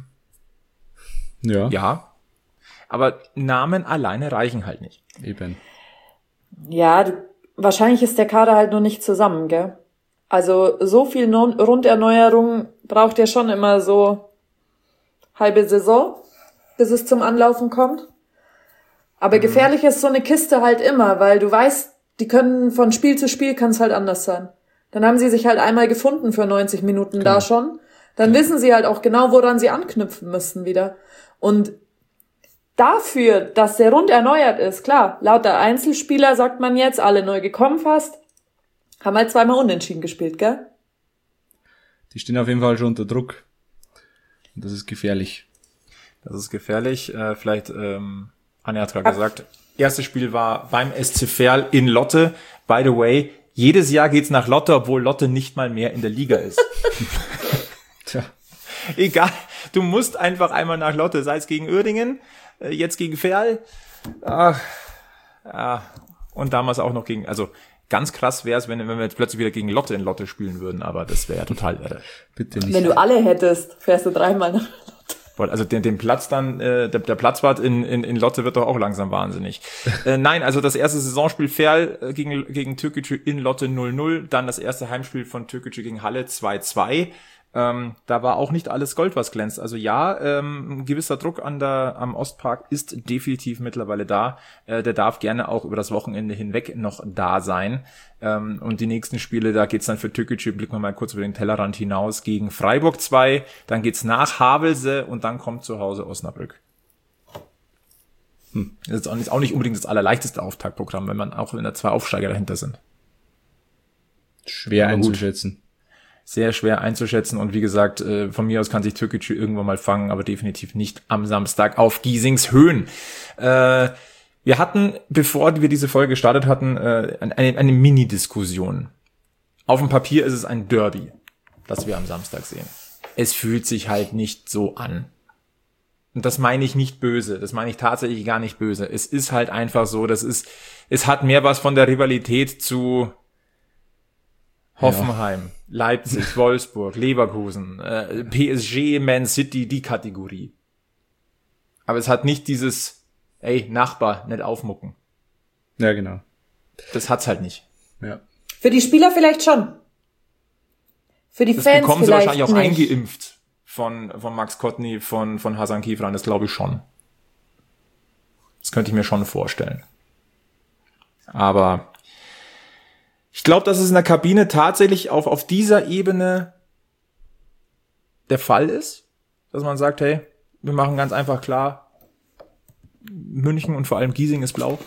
Ja,
ja, aber Namen alleine reichen halt nicht.
eben.
Ja, du, wahrscheinlich ist der Kader halt nur nicht zusammen, gell? Also so viel non- Runderneuerung braucht ja schon immer so halbe Saison, bis es zum Anlaufen kommt. Aber gefährlich ist so eine Kiste halt immer, weil du weißt, die können von Spiel zu Spiel kann es halt anders sein. Dann haben sie sich halt einmal gefunden für neunzig Minuten da schon. Dann wissen sie halt auch genau, woran sie anknüpfen müssen wieder. Und dafür, dass der rund erneuert ist, klar, lauter Einzelspieler, sagt man jetzt, alle neu gekommen fast, haben halt zweimal unentschieden gespielt, gell?
Die stehen auf jeden Fall schon unter Druck. Und das ist gefährlich.
Das ist gefährlich. Äh, vielleicht, ähm, Anja hat gerade gesagt, erstes Spiel war beim S C Verl in Lotte. By the way, jedes Jahr geht's nach Lotte, obwohl Lotte nicht mal mehr in der Liga ist.
Tja.
Egal, du musst einfach einmal nach Lotte, sei es gegen Uerdingen, äh, jetzt gegen Verl. Ach, ja. Und damals auch noch gegen, also ganz krass wäre es, wenn, wenn wir jetzt plötzlich wieder gegen Lotte in Lotte spielen würden, aber das wäre ja total irre.
Bitte nicht.
Wenn du alle hättest, fährst du dreimal nach.
Also den, den Platz dann, äh, der, der Platzwart in, in, in Lotte wird doch auch langsam wahnsinnig. äh, nein, also das erste Saisonspiel Verl äh, gegen, gegen Türkgücü in Lotte null null, dann das erste Heimspiel von Türkgücü gegen Halle zwei zwei. Ähm, da war auch nicht alles Gold, was glänzt. Also ja, ähm, ein gewisser Druck an der, am Ostpark ist definitiv mittlerweile da. Äh, der darf gerne auch über das Wochenende hinweg noch da sein. Ähm, und die nächsten Spiele, da geht's dann für Türkgücü, blicken wir mal kurz über den Tellerrand hinaus, gegen Freiburg zwei, dann geht's nach Havelse und dann kommt zu Hause Osnabrück. Hm. Das ist auch nicht, auch nicht unbedingt das allerleichteste Auftaktprogramm, wenn man auch wenn da zwei Aufsteiger dahinter sind.
Schwer einzuschätzen.
Sehr schwer einzuschätzen und wie gesagt, von mir aus kann sich Türkgücü irgendwann mal fangen, aber definitiv nicht am Samstag auf Giesings Höhen. Äh, wir hatten, bevor wir diese Folge gestartet hatten, eine, eine Mini-Diskussion. Auf dem Papier ist es ein Derby, das wir am Samstag sehen. Es fühlt sich halt nicht so an. Und das meine ich nicht böse, das meine ich tatsächlich gar nicht böse. Es ist halt einfach so, das ist, es hat mehr was von der Rivalität zu Hoffenheim, ja. Leipzig, Wolfsburg, Leverkusen, äh, P S G, Man City, die Kategorie. Aber es hat nicht dieses, ey, Nachbar, nicht aufmucken.
Ja, genau.
Das hat's halt nicht.
Ja.
Für die Spieler vielleicht schon. Für die
das
Fans
bekommen sie
vielleicht
wahrscheinlich auch
nicht.
eingeimpft von, von Max Kottny, von, von Hasan Kifran, das glaube ich schon. Das könnte ich mir schon vorstellen. Aber ich glaube, dass es in der Kabine tatsächlich auf, auf dieser Ebene der Fall ist, dass man sagt, hey, wir machen ganz einfach klar, München und vor allem Giesing ist blau.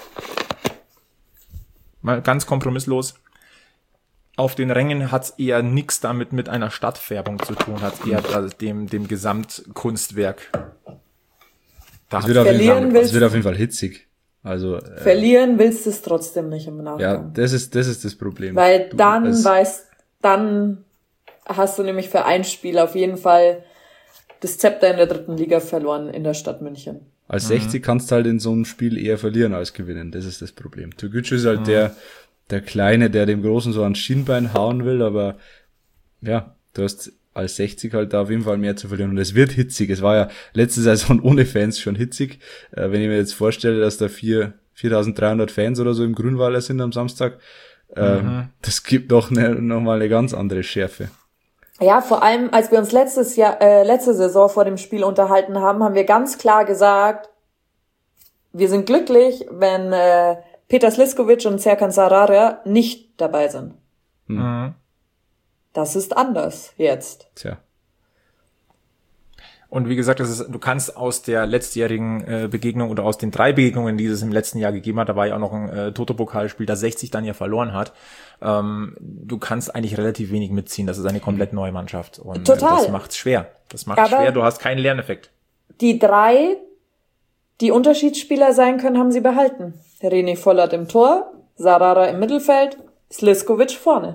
Mal ganz kompromisslos. Auf den Rängen hat's eher nichts damit mit einer Stadtfärbung zu tun, hat's eher also dem, dem Gesamtkunstwerk. Da
es, wird auf jeden Fall, es wird auf jeden Fall hitzig. Also äh,
verlieren willst du es trotzdem nicht im Nachgang.
Ja, das ist das ist das Problem.
Weil
du,
dann
es,
weißt, dann hast du nämlich für ein Spiel auf jeden Fall das Zepter in der dritten Liga verloren in der Stadt München.
Als sechzig mhm. kannst du halt in so einem Spiel eher verlieren als gewinnen. Das ist das Problem. Türkgücü ist halt mhm. der der Kleine, der dem Großen so ans Schienbein hauen will, aber ja, du hast als sechzig halt da auf jeden Fall mehr zu verlieren. Und es wird hitzig. Es war ja letzte Saison ohne Fans schon hitzig. Äh, wenn ich mir jetzt vorstelle, dass da vier, viertausenddreihundert Fans oder so im Grünwalder sind am Samstag, äh, mhm. das gibt doch ne, nochmal eine ganz andere Schärfe.
Ja, vor allem, als wir uns letztes Jahr, äh, letzte Saison vor dem Spiel unterhalten haben, haben wir ganz klar gesagt, wir sind glücklich, wenn äh, Petar Sliskovic und Serkan Sarara nicht dabei sind.
Mhm.
Das ist anders jetzt.
Tja.
Und wie gesagt, das ist, du kannst aus der letztjährigen äh, Begegnung oder aus den drei Begegnungen, die es im letzten Jahr gegeben hat, da war ja auch noch ein äh, Toto-Pokalspiel, das sechzig dann ja verloren hat, ähm, du kannst eigentlich relativ wenig mitziehen. Das ist eine komplett neue Mannschaft. Und
Total.
Äh, das macht's schwer. Das macht's
Aber
schwer, du hast keinen Lerneffekt.
Die drei, die Unterschiedsspieler sein können, haben sie behalten. René Vollert im Tor, Sarara im Mittelfeld, Sliskovic vorne.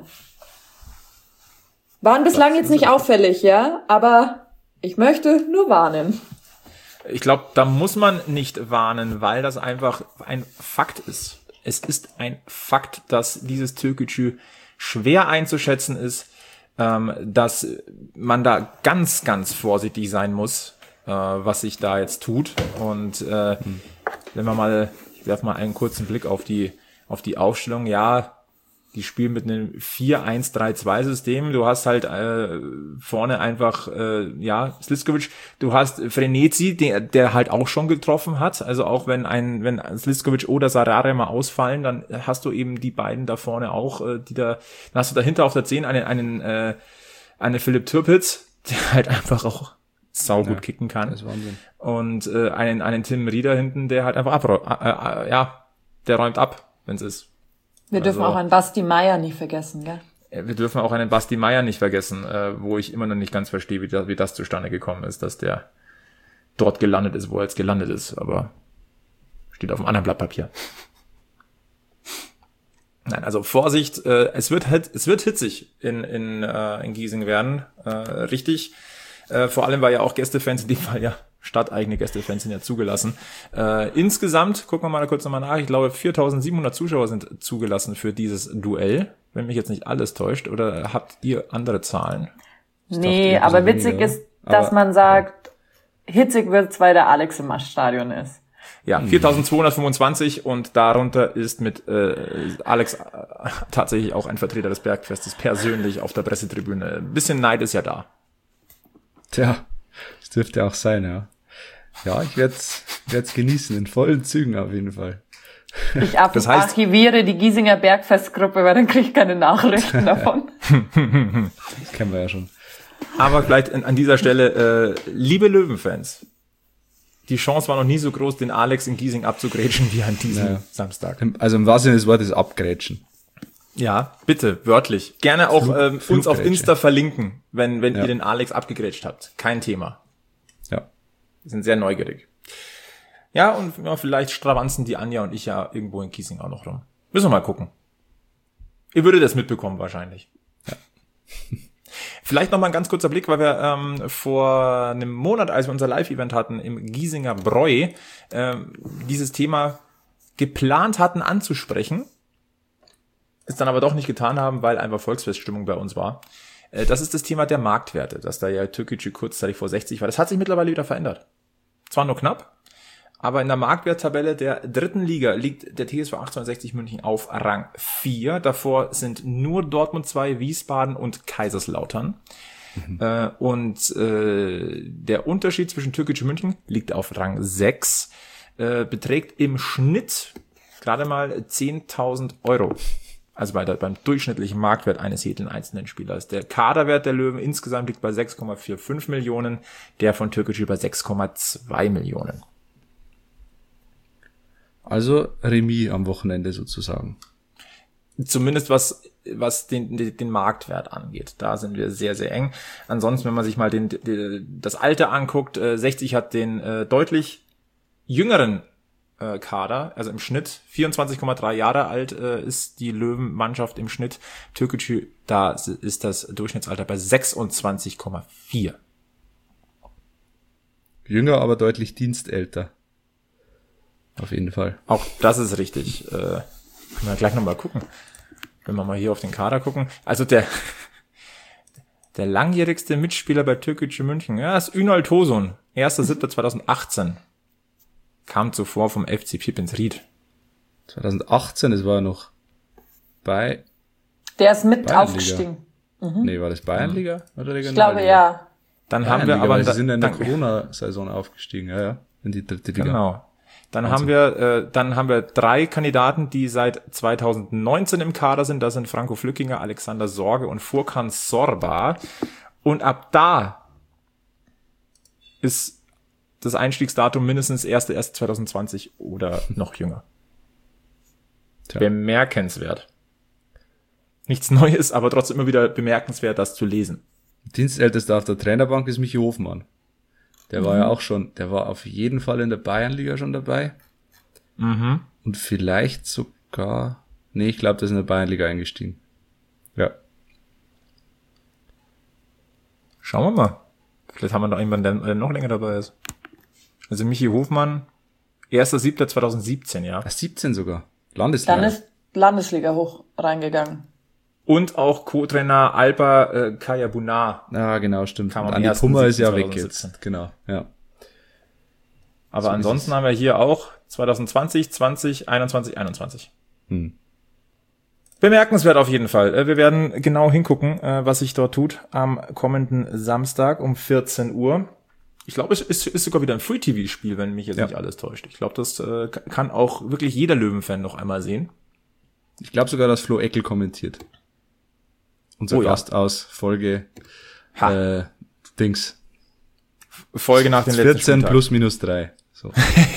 Waren bislang jetzt nicht auffällig, ja, aber ich möchte nur warnen.
Ich glaube, da muss man nicht warnen, weil das einfach ein Fakt ist. Es ist ein Fakt, dass dieses Türkgücü schwer einzuschätzen ist, ähm, dass man da ganz, ganz vorsichtig sein muss, äh, was sich da jetzt tut. Und äh, hm. wenn wir mal, ich werfe mal einen kurzen Blick auf die auf die Aufstellung, ja, die spielen mit einem vier eins drei zwei System. Du hast halt äh, vorne einfach, äh, ja, Sliskovic. Du hast Frenetzi, der, der halt auch schon getroffen hat. Also auch wenn ein, wenn Sliskovic oder Sarara mal ausfallen, dann hast du eben die beiden da vorne auch, äh, die da, dann hast du dahinter auf der zehn einen, einen, äh, einen Philipp Türpitz, der halt einfach auch saugut ja, kicken kann.
Das ist Wahnsinn.
Und äh, einen, einen Tim Rieder hinten, der halt einfach abräumt, äh, äh, ja, der räumt ab, wenn es ist.
Wir dürfen also, auch einen Basti Meier nicht vergessen, gell?
Wir dürfen auch einen Basti Meier nicht vergessen, äh, wo ich immer noch nicht ganz verstehe, wie das, wie das zustande gekommen ist, dass der dort gelandet ist, wo er jetzt gelandet ist. Aber steht auf einem anderen Blatt Papier. Nein, also Vorsicht, äh, es wird halt, es wird hitzig in in äh, in Giesing werden, äh, richtig. Äh, vor allem, weil ja auch Gästefans, in dem Fall ja stadteigene Gästefans sind ja zugelassen. Äh, insgesamt, gucken wir mal kurz nochmal nach, ich glaube viertausendsiebenhundert Zuschauer sind zugelassen für dieses Duell, wenn mich jetzt nicht alles täuscht. Oder habt ihr andere Zahlen?
Ich nee, dachte, aber witzig weniger. ist, dass aber, man sagt, ja. hitzig wird's, weil der Alex im Stadion ist.
Ja, viertausendzweihundertfünfundzwanzig und darunter ist mit äh, Alex äh, tatsächlich auch ein Vertreter des Bergfestes persönlich auf der Pressetribüne. Ein bisschen Neid ist ja da.
Tja, das dürfte auch sein, ja. Ja, ich werde es genießen, in vollen Zügen auf jeden Fall.
Ich das heißt, archiviere die Giesinger Bergfestgruppe, weil dann kriege ich keine Nachrichten davon.
Das kennen wir ja schon.
Aber vielleicht an dieser Stelle, äh, liebe Löwenfans, die Chance war noch nie so groß, den Alex in Giesing abzugrätschen wie an diesem naja. Samstag.
Also im wahrsten Sinne des Wortes abgrätschen.
Ja, bitte, wörtlich. Gerne auch Flug, ähm, uns auf Insta verlinken, wenn wenn ja. ihr den Alex abgegrätscht habt. Kein Thema.
Ja.
Wir sind sehr neugierig. Ja, und ja, vielleicht stravanzen die Anja und ich ja irgendwo in Giesing auch noch rum. Müssen wir mal gucken. Ihr würdet das mitbekommen wahrscheinlich. Ja. Vielleicht noch mal ein ganz kurzer Blick, weil wir ähm, vor einem Monat, als wir unser Live-Event hatten im Giesinger Bräu, ähm, dieses Thema geplant hatten anzusprechen, es dann aber doch nicht getan haben, weil einfach Volksfeststimmung bei uns war. Äh, das ist das Thema der Marktwerte, dass da ja Türkgücü kurzzeitig vor sechzig war. Das hat sich mittlerweile wieder verändert. Zwar nur knapp, aber in der Marktwerttabelle der dritten Liga liegt der T S V achtzehnhundertsechzig München auf Rang vier. Davor sind nur Dortmund zwei, Wiesbaden und Kaiserslautern. Mhm. Äh, und äh, der Unterschied zwischen Türkgücü München liegt auf Rang sechs, äh, beträgt im Schnitt gerade mal zehntausend Euro. Also bei der, beim durchschnittlichen Marktwert eines jeden einzelnen Spielers. Der Kaderwert der Löwen insgesamt liegt bei sechs Komma fünfundvierzig Millionen, der von Türkgücü bei sechs Komma zwei Millionen.
Also Remis am Wochenende sozusagen.
Zumindest was was den den Marktwert angeht. Da sind wir sehr, sehr eng. Ansonsten, wenn man sich mal den, den das Alter anguckt, äh, sechzig hat den äh, deutlich jüngeren äh, Kader, also im Schnitt vierundzwanzig Komma drei Jahre alt äh, ist die Löwenmannschaft im Schnitt. Türkgücü, da ist das Durchschnittsalter bei sechsundzwanzig Komma vier.
Jünger, aber deutlich dienstälter. Auf jeden Fall.
Auch das ist richtig. Äh, können wir gleich nochmal gucken. Wenn wir mal hier auf den Kader gucken. Also der der langjährigste Mitspieler bei Türkgücü München, ja, ist Ünal Tosun. erster siebter zweitausendachtzehn. Kam zuvor vom F C Pippins-Ried.
zweitausendachtzehn, das war noch bei...
Der ist mit aufgestiegen.
Mhm. Nee, war das Bayernliga? Oder
ich glaube, ja.
Dann haben wir aber...
Sie sind in der Corona-Saison aufgestiegen, ja, ja. In die dritte Liga.
Genau. Dann
also.
haben wir, äh, dann haben wir drei Kandidaten, die seit zweitausendneunzehn im Kader sind. Das sind Franco Flückinger, Alexander Sorge und Furkan Sorba. Und ab da ist das Einstiegsdatum mindestens erster erster zweitausendzwanzig oder noch jünger. Tja. Bemerkenswert. Nichts Neues, aber trotzdem immer wieder bemerkenswert, das zu lesen.
Dienstältester auf der Trainerbank ist Michi Hofmann. Der war mhm. ja auch schon, der war auf jeden Fall in der Bayernliga schon dabei.
Mhm.
Und vielleicht sogar, nee, ich glaube, der ist in der Bayernliga eingestiegen. Ja.
Schauen wir mal. Vielleicht haben wir noch jemanden, der noch länger dabei ist. Also Michi Hofmann, erster siebter zweitausendsiebzehn, ja.
Ach, siebzehn sogar. Landesliga.
Dann ist Landesliga hoch reingegangen.
Und auch Co-Trainer Alba äh, Kayabunar.
Ah, genau, stimmt.
Kam
Andi Pummer ist ja weg jetzt. Genau, ja.
Aber
so
ansonsten haben wir hier auch zweitausendzwanzig, zwanzig, einundzwanzig, einundzwanzig.
Hm.
Bemerkenswert auf jeden Fall. Wir werden genau hingucken, was sich dort tut am kommenden Samstag um vierzehn Uhr. Ich glaube, es ist, ist sogar wieder ein Free-T V-Spiel, wenn mich jetzt ja. nicht alles täuscht. Ich glaube, das äh, kann auch wirklich jeder Löwen-Fan noch einmal sehen.
Ich glaube sogar, dass Flo Eckel kommentiert. Unser oh, Gast ja. aus Folge äh, Dings.
Folge nach den letzten
vierzehn plus minus drei. So.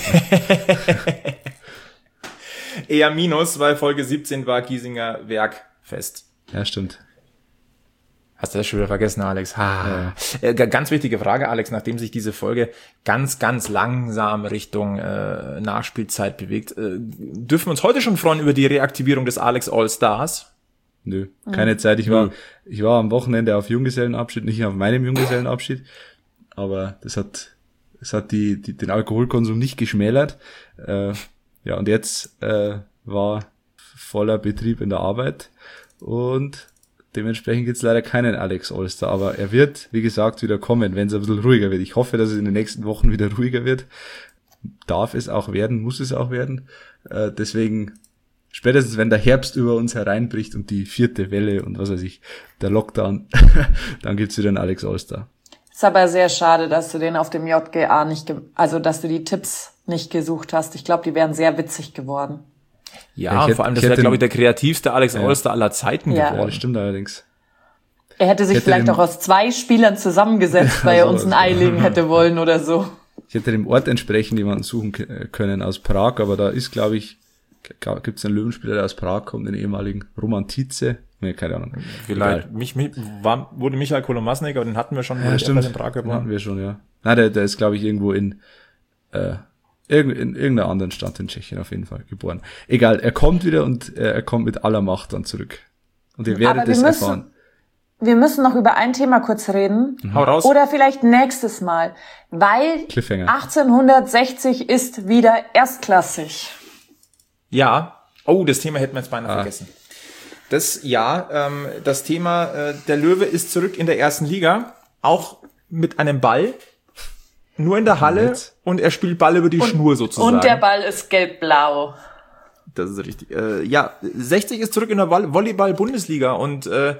Eher minus, weil Folge siebzehn war Giesinger Werkfest.
Ja, stimmt.
Hast du das schon wieder vergessen, Alex? Ha. Ja. Äh, ganz wichtige Frage, Alex, nachdem sich diese Folge ganz, ganz langsam Richtung äh, Nachspielzeit bewegt, äh, dürfen wir uns heute schon freuen über die Reaktivierung des Alex All-Stars?
Nö, keine mhm. Zeit. Ich war, ich war am Wochenende auf Junggesellenabschied, nicht auf meinem Junggesellenabschied, aber das hat, das hat die, die den Alkoholkonsum nicht geschmälert. Äh, ja, und jetzt äh, war voller Betrieb in der Arbeit und dementsprechend gibt's leider keinen Alex Allstar, aber er wird, wie gesagt, wieder kommen, wenn es ein bisschen ruhiger wird. Ich hoffe, dass es in den nächsten Wochen wieder ruhiger wird. Darf es auch werden, muss es auch werden. Äh, deswegen spätestens, wenn der Herbst über uns hereinbricht und die vierte Welle und was weiß ich, der Lockdown, dann gibt's wieder einen Alex Allstar.
Ist aber sehr schade, dass du den auf dem J G A nicht, ge- also dass du die Tipps nicht gesucht hast. Ich glaube, die wären sehr witzig geworden.
Ja,
Ja, ich hätte-
vor allem, das
ich
wäre,
hätte-
glaube ich, der kreativste Alex
Ja.
Allstar aller Zeiten
Ja.
Ja,
geworden.
das stimmt allerdings.
Er hätte sich
hätte
vielleicht
den-
auch aus zwei Spielern zusammengesetzt, weil er uns ein
sowas,
Ei
ja.
legen hätte wollen oder so.
Ich hätte dem Ort entsprechend jemanden suchen k- können aus Prag, aber da ist, glaube ich, gibt es einen Löwenspieler, der aus Prag kommt, den ehemaligen Roman Tietze. Nee, keine Ahnung.
Vielleicht,
Egal.
mich, mich war, wurde Michael Kolomasnik, aber den hatten wir schon,
Ja,
wurde
stimmt.
in Prag
Den hatten
geboren.
wir schon, ja. Na, der, der ist, glaube ich, irgendwo in, äh, irgend, in irgendeiner anderen Stadt in Tschechien auf jeden Fall geboren. Egal, er kommt wieder und äh, er kommt mit aller Macht dann zurück. Und ihr werdet
Aber wir
es
müssen-
erfahren.
Wir müssen noch über ein Thema kurz reden.
Hau raus.
Oder vielleicht nächstes Mal. Weil
Cliffhanger.
achtzehnhundertsechzig ist wieder erstklassig.
Ja. Oh, das Thema hätten wir jetzt beinahe
Ah.
vergessen. Das, ja, ähm, das Thema, äh, der Löwe ist zurück in der ersten Liga, auch mit einem Ball, nur in der Halle,
Nett.
und er spielt Ball über die Schnur sozusagen.
Und der Ball ist gelb-blau.
Das ist richtig. Äh, ja, sechzig ist zurück in der Voll- Volleyball-Bundesliga und äh,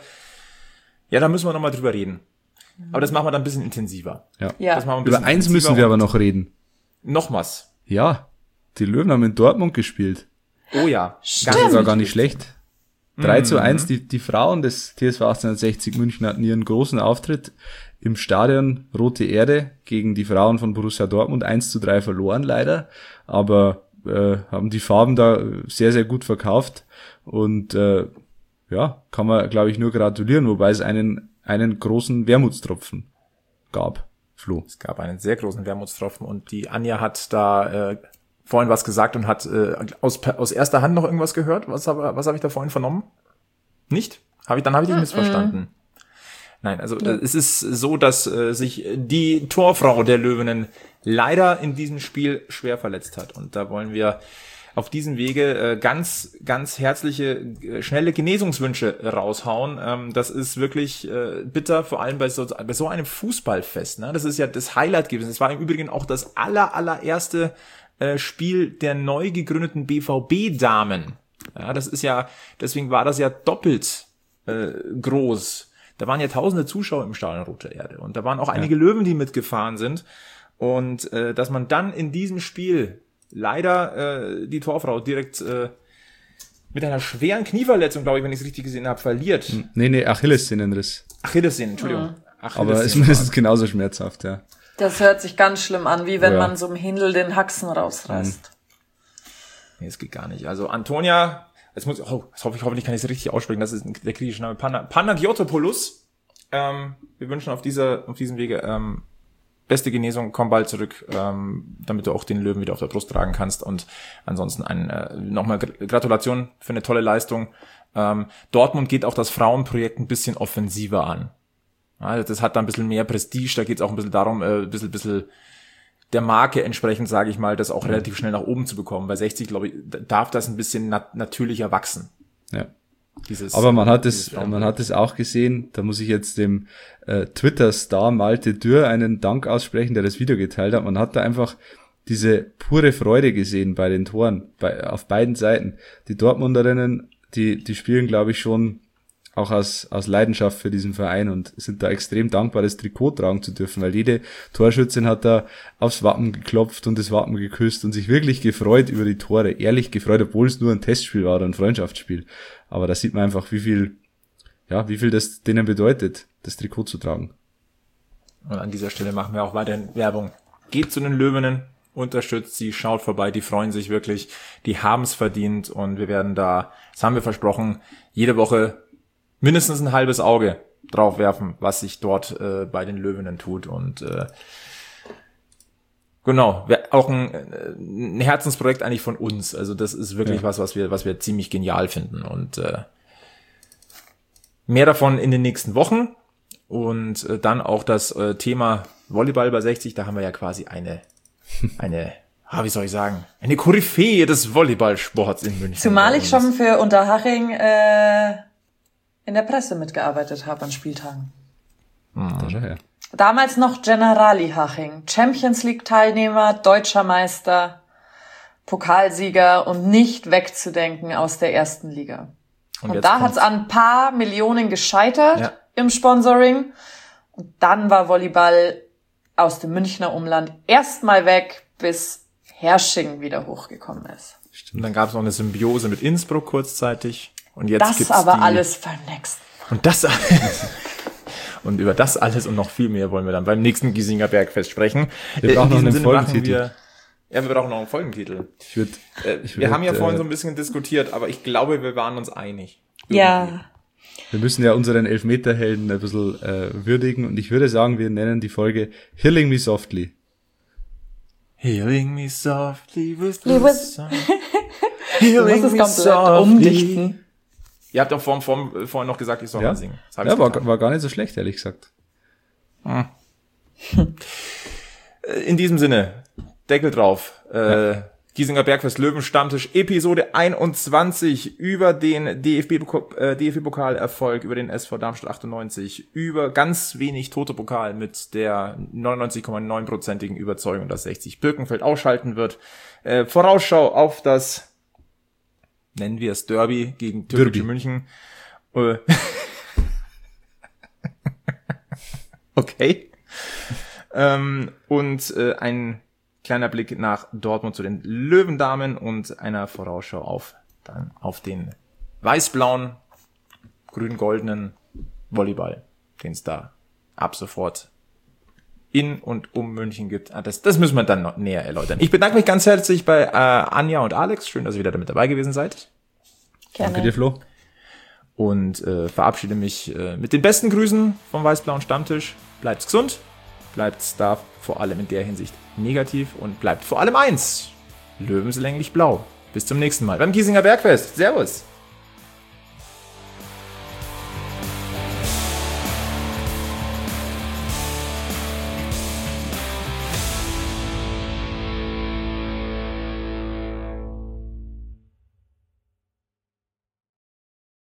ja, da müssen wir nochmal drüber reden. Aber das machen wir dann ein bisschen intensiver.
Ja.
Ja.
Das machen wir ein
Über
bisschen
eins
intensiver
müssen wir
und
aber noch reden.
Nochmals.
Ja, die Löwen haben in Dortmund gespielt.
Oh ja.
Stimmt.
Das war gar nicht schlecht. drei zu
Mhm.
eins, die, die Frauen des T S V achtzehnhundertsechzig München hatten ihren großen Auftritt im Stadion Rote Erde gegen die Frauen von Borussia Dortmund. eins zu drei verloren leider, aber äh, haben die Farben da sehr, sehr gut verkauft und äh, ja, kann man, glaube ich, nur gratulieren, wobei es einen, einen großen Wermutstropfen gab, Flo.
Es gab einen sehr großen Wermutstropfen und die Anja hat da äh, vorhin was gesagt und hat äh, aus, aus erster Hand noch irgendwas gehört. Was habe was hab ich da vorhin vernommen? Nicht? Hab ich, dann habe ich dich missverstanden. Nein, also äh, es ist so, dass äh, sich die Torfrau der Löwinnen leider in diesem Spiel schwer verletzt hat. Und da wollen wir auf diesem Wege äh, ganz, ganz herzliche, äh, schnelle Genesungswünsche raushauen. Ähm, das ist wirklich äh, bitter, vor allem bei so, bei so einem Fußballfest. Ne? Das ist ja das Highlight gewesen. Es war im Übrigen auch das aller, allererste äh, Spiel der neu gegründeten B V B-Damen. Ja, das ist ja, deswegen war das ja doppelt äh, groß. Da waren ja tausende Zuschauer im Stadion Rote Erde. Und da waren auch einige Löwen, die mitgefahren sind. Und äh, dass man dann in diesem Spiel leider äh, die Torfrau direkt äh, mit einer schweren Knieverletzung, glaube ich, wenn ich es richtig gesehen habe, verliert.
Nee, nee, Achillessehnenriss.
Achillessehnen, Entschuldigung.
Aber es
Achillessehnen.
ist genauso schmerzhaft, ja.
Das hört sich ganz schlimm an, wie wenn
Oh ja.
man so einem Hindel den Haxen rausreißt.
Nee, das geht gar nicht. Also Antonia, jetzt muss ich, oh, das hoffe ich, hoffentlich kann ich es richtig aussprechen, das ist der griechische Name, Pana, Panagiotopoulos. Ähm, wir wünschen auf dieser, auf diesem Wege ähm, beste Genesung, komm bald zurück, ähm, damit du auch den Löwen wieder auf der Brust tragen kannst. Und ansonsten ein, äh, nochmal Gr- Gratulation für eine tolle Leistung. Ähm, Dortmund geht auch das Frauenprojekt ein bisschen offensiver an. Ja, das hat da ein bisschen mehr Prestige, da geht es auch ein bisschen darum, äh, ein bisschen, bisschen der Marke entsprechend, sage ich mal, das auch relativ schnell nach oben zu bekommen. Bei sechzig, glaube ich, darf das ein bisschen nat- natürlicher wachsen.
Ja.
Dieses,
Aber man hat es,
dieses Frauenprojekt.
man hat es auch gesehen, da muss ich jetzt dem äh, Twitter-Star Malte Dürr einen Dank aussprechen, der das Video geteilt hat. Man hat da einfach diese pure Freude gesehen bei den Toren, bei, auf beiden Seiten. Die Dortmunderinnen, die, die spielen, glaube ich, schon auch aus, aus Leidenschaft für diesen Verein und sind da extrem dankbar, das Trikot tragen zu dürfen, weil jede Torschützin hat da aufs Wappen geklopft und das Wappen geküsst und sich wirklich gefreut über die Tore, ehrlich gefreut, obwohl es nur ein Testspiel war oder ein Freundschaftsspiel. Aber da sieht man einfach, wie viel, ja, wie viel das denen bedeutet, das Trikot zu tragen.
Und an dieser Stelle machen wir auch weiterhin Werbung. Geht zu den Löwinnen, unterstützt sie, schaut vorbei, die freuen sich wirklich, die haben es verdient und wir werden da, das haben wir versprochen, jede Woche mindestens ein halbes Auge drauf werfen, was sich dort äh, bei den Löwinnen tut und äh, genau, wär auch ein, äh, ein Herzensprojekt eigentlich von uns, also das ist wirklich
Ja.
was, was wir, was wir ziemlich genial finden und äh, mehr davon in den nächsten Wochen und äh, dann auch das äh, Thema Volleyball bei sechzig, da haben wir ja quasi eine, eine, ah, wie soll ich sagen, eine Koryphäe des Volleyballsports in München.
Zumal ich
Und
schon für Unterhaching äh, in der Presse mitgearbeitet habe an Spieltagen.
Da schau her.
Damals noch Generali Haching, Champions League Teilnehmer, deutscher Meister, Pokalsieger und nicht wegzudenken aus der ersten Liga. Und,
jetzt
da
kommt's.
hat's an ein paar Millionen gescheitert
Ja.
im Sponsoring. Und dann war Volleyball aus dem Münchner Umland erstmal weg, bis Herrsching wieder hochgekommen ist.
Und dann gab es noch eine Symbiose mit Innsbruck kurzzeitig. Und jetzt
das
gibt's
aber
die,
alles für nächsten.
Und das alles. Und über das alles und noch viel mehr wollen wir dann beim nächsten Giesinger Bergfest sprechen.
Wir brauchen noch einen
Sinne
Folgentitel.
Wir, ja, wir brauchen noch einen Folgentitel.
Ich würd,
äh,
ich
wir
würd,
haben ja vorhin
äh,
so ein bisschen diskutiert, aber ich glaube, wir waren uns einig. Irgendwie.
Ja.
Wir müssen ja unseren Elfmeterhelden ein bisschen äh, würdigen und ich würde sagen, wir nennen die Folge Healing Me Softly.
Healing me softly with the
With-
sun.
Du
Healing
musst es
me
komplett
softly.
umdichten.
Ihr habt doch vorhin, vorhin, vorhin noch gesagt, ich soll
Ja,
mal singen. Das hab ich
ja war,
getan.
war gar nicht so schlecht, ehrlich gesagt.
In diesem Sinne, Deckel drauf. Äh,
Ja.
Giesinger Bergfest Löwenstammtisch Episode einundzwanzig über den D F B-Pokalerfolg, über den S V Darmstadt achtundneunzig, über ganz wenig Toto-Pokal mit der neunundneunzig Komma neun-prozentigen Überzeugung, dass sechzig Birkenfeld ausschalten wird. Äh, Vorausschau auf das, nennen wir es Derby gegen Türkische
Derby.
München. Äh, okay. Ähm, und äh, ein kleiner Blick nach Dortmund zu den Löwendamen und einer Vorausschau auf dann auf den weiß-blauen, grün-goldenen Volleyball, den es da ab sofort in und um München gibt. Ah, das, das müssen wir dann noch näher erläutern. Ich bedanke mich ganz herzlich bei äh, Anja und Alex. Schön, dass ihr wieder damit dabei gewesen seid.
Gerne.
Danke dir, Flo.
Und äh, verabschiede mich äh, mit den besten Grüßen vom weiß-blauen Stammtisch. Bleibt gesund, bleibt da vor allem in der Hinsicht negativ und bleibt vor allem eins: löwenslänglich blau. Bis zum nächsten Mal beim Giesinger Bergfest. Servus!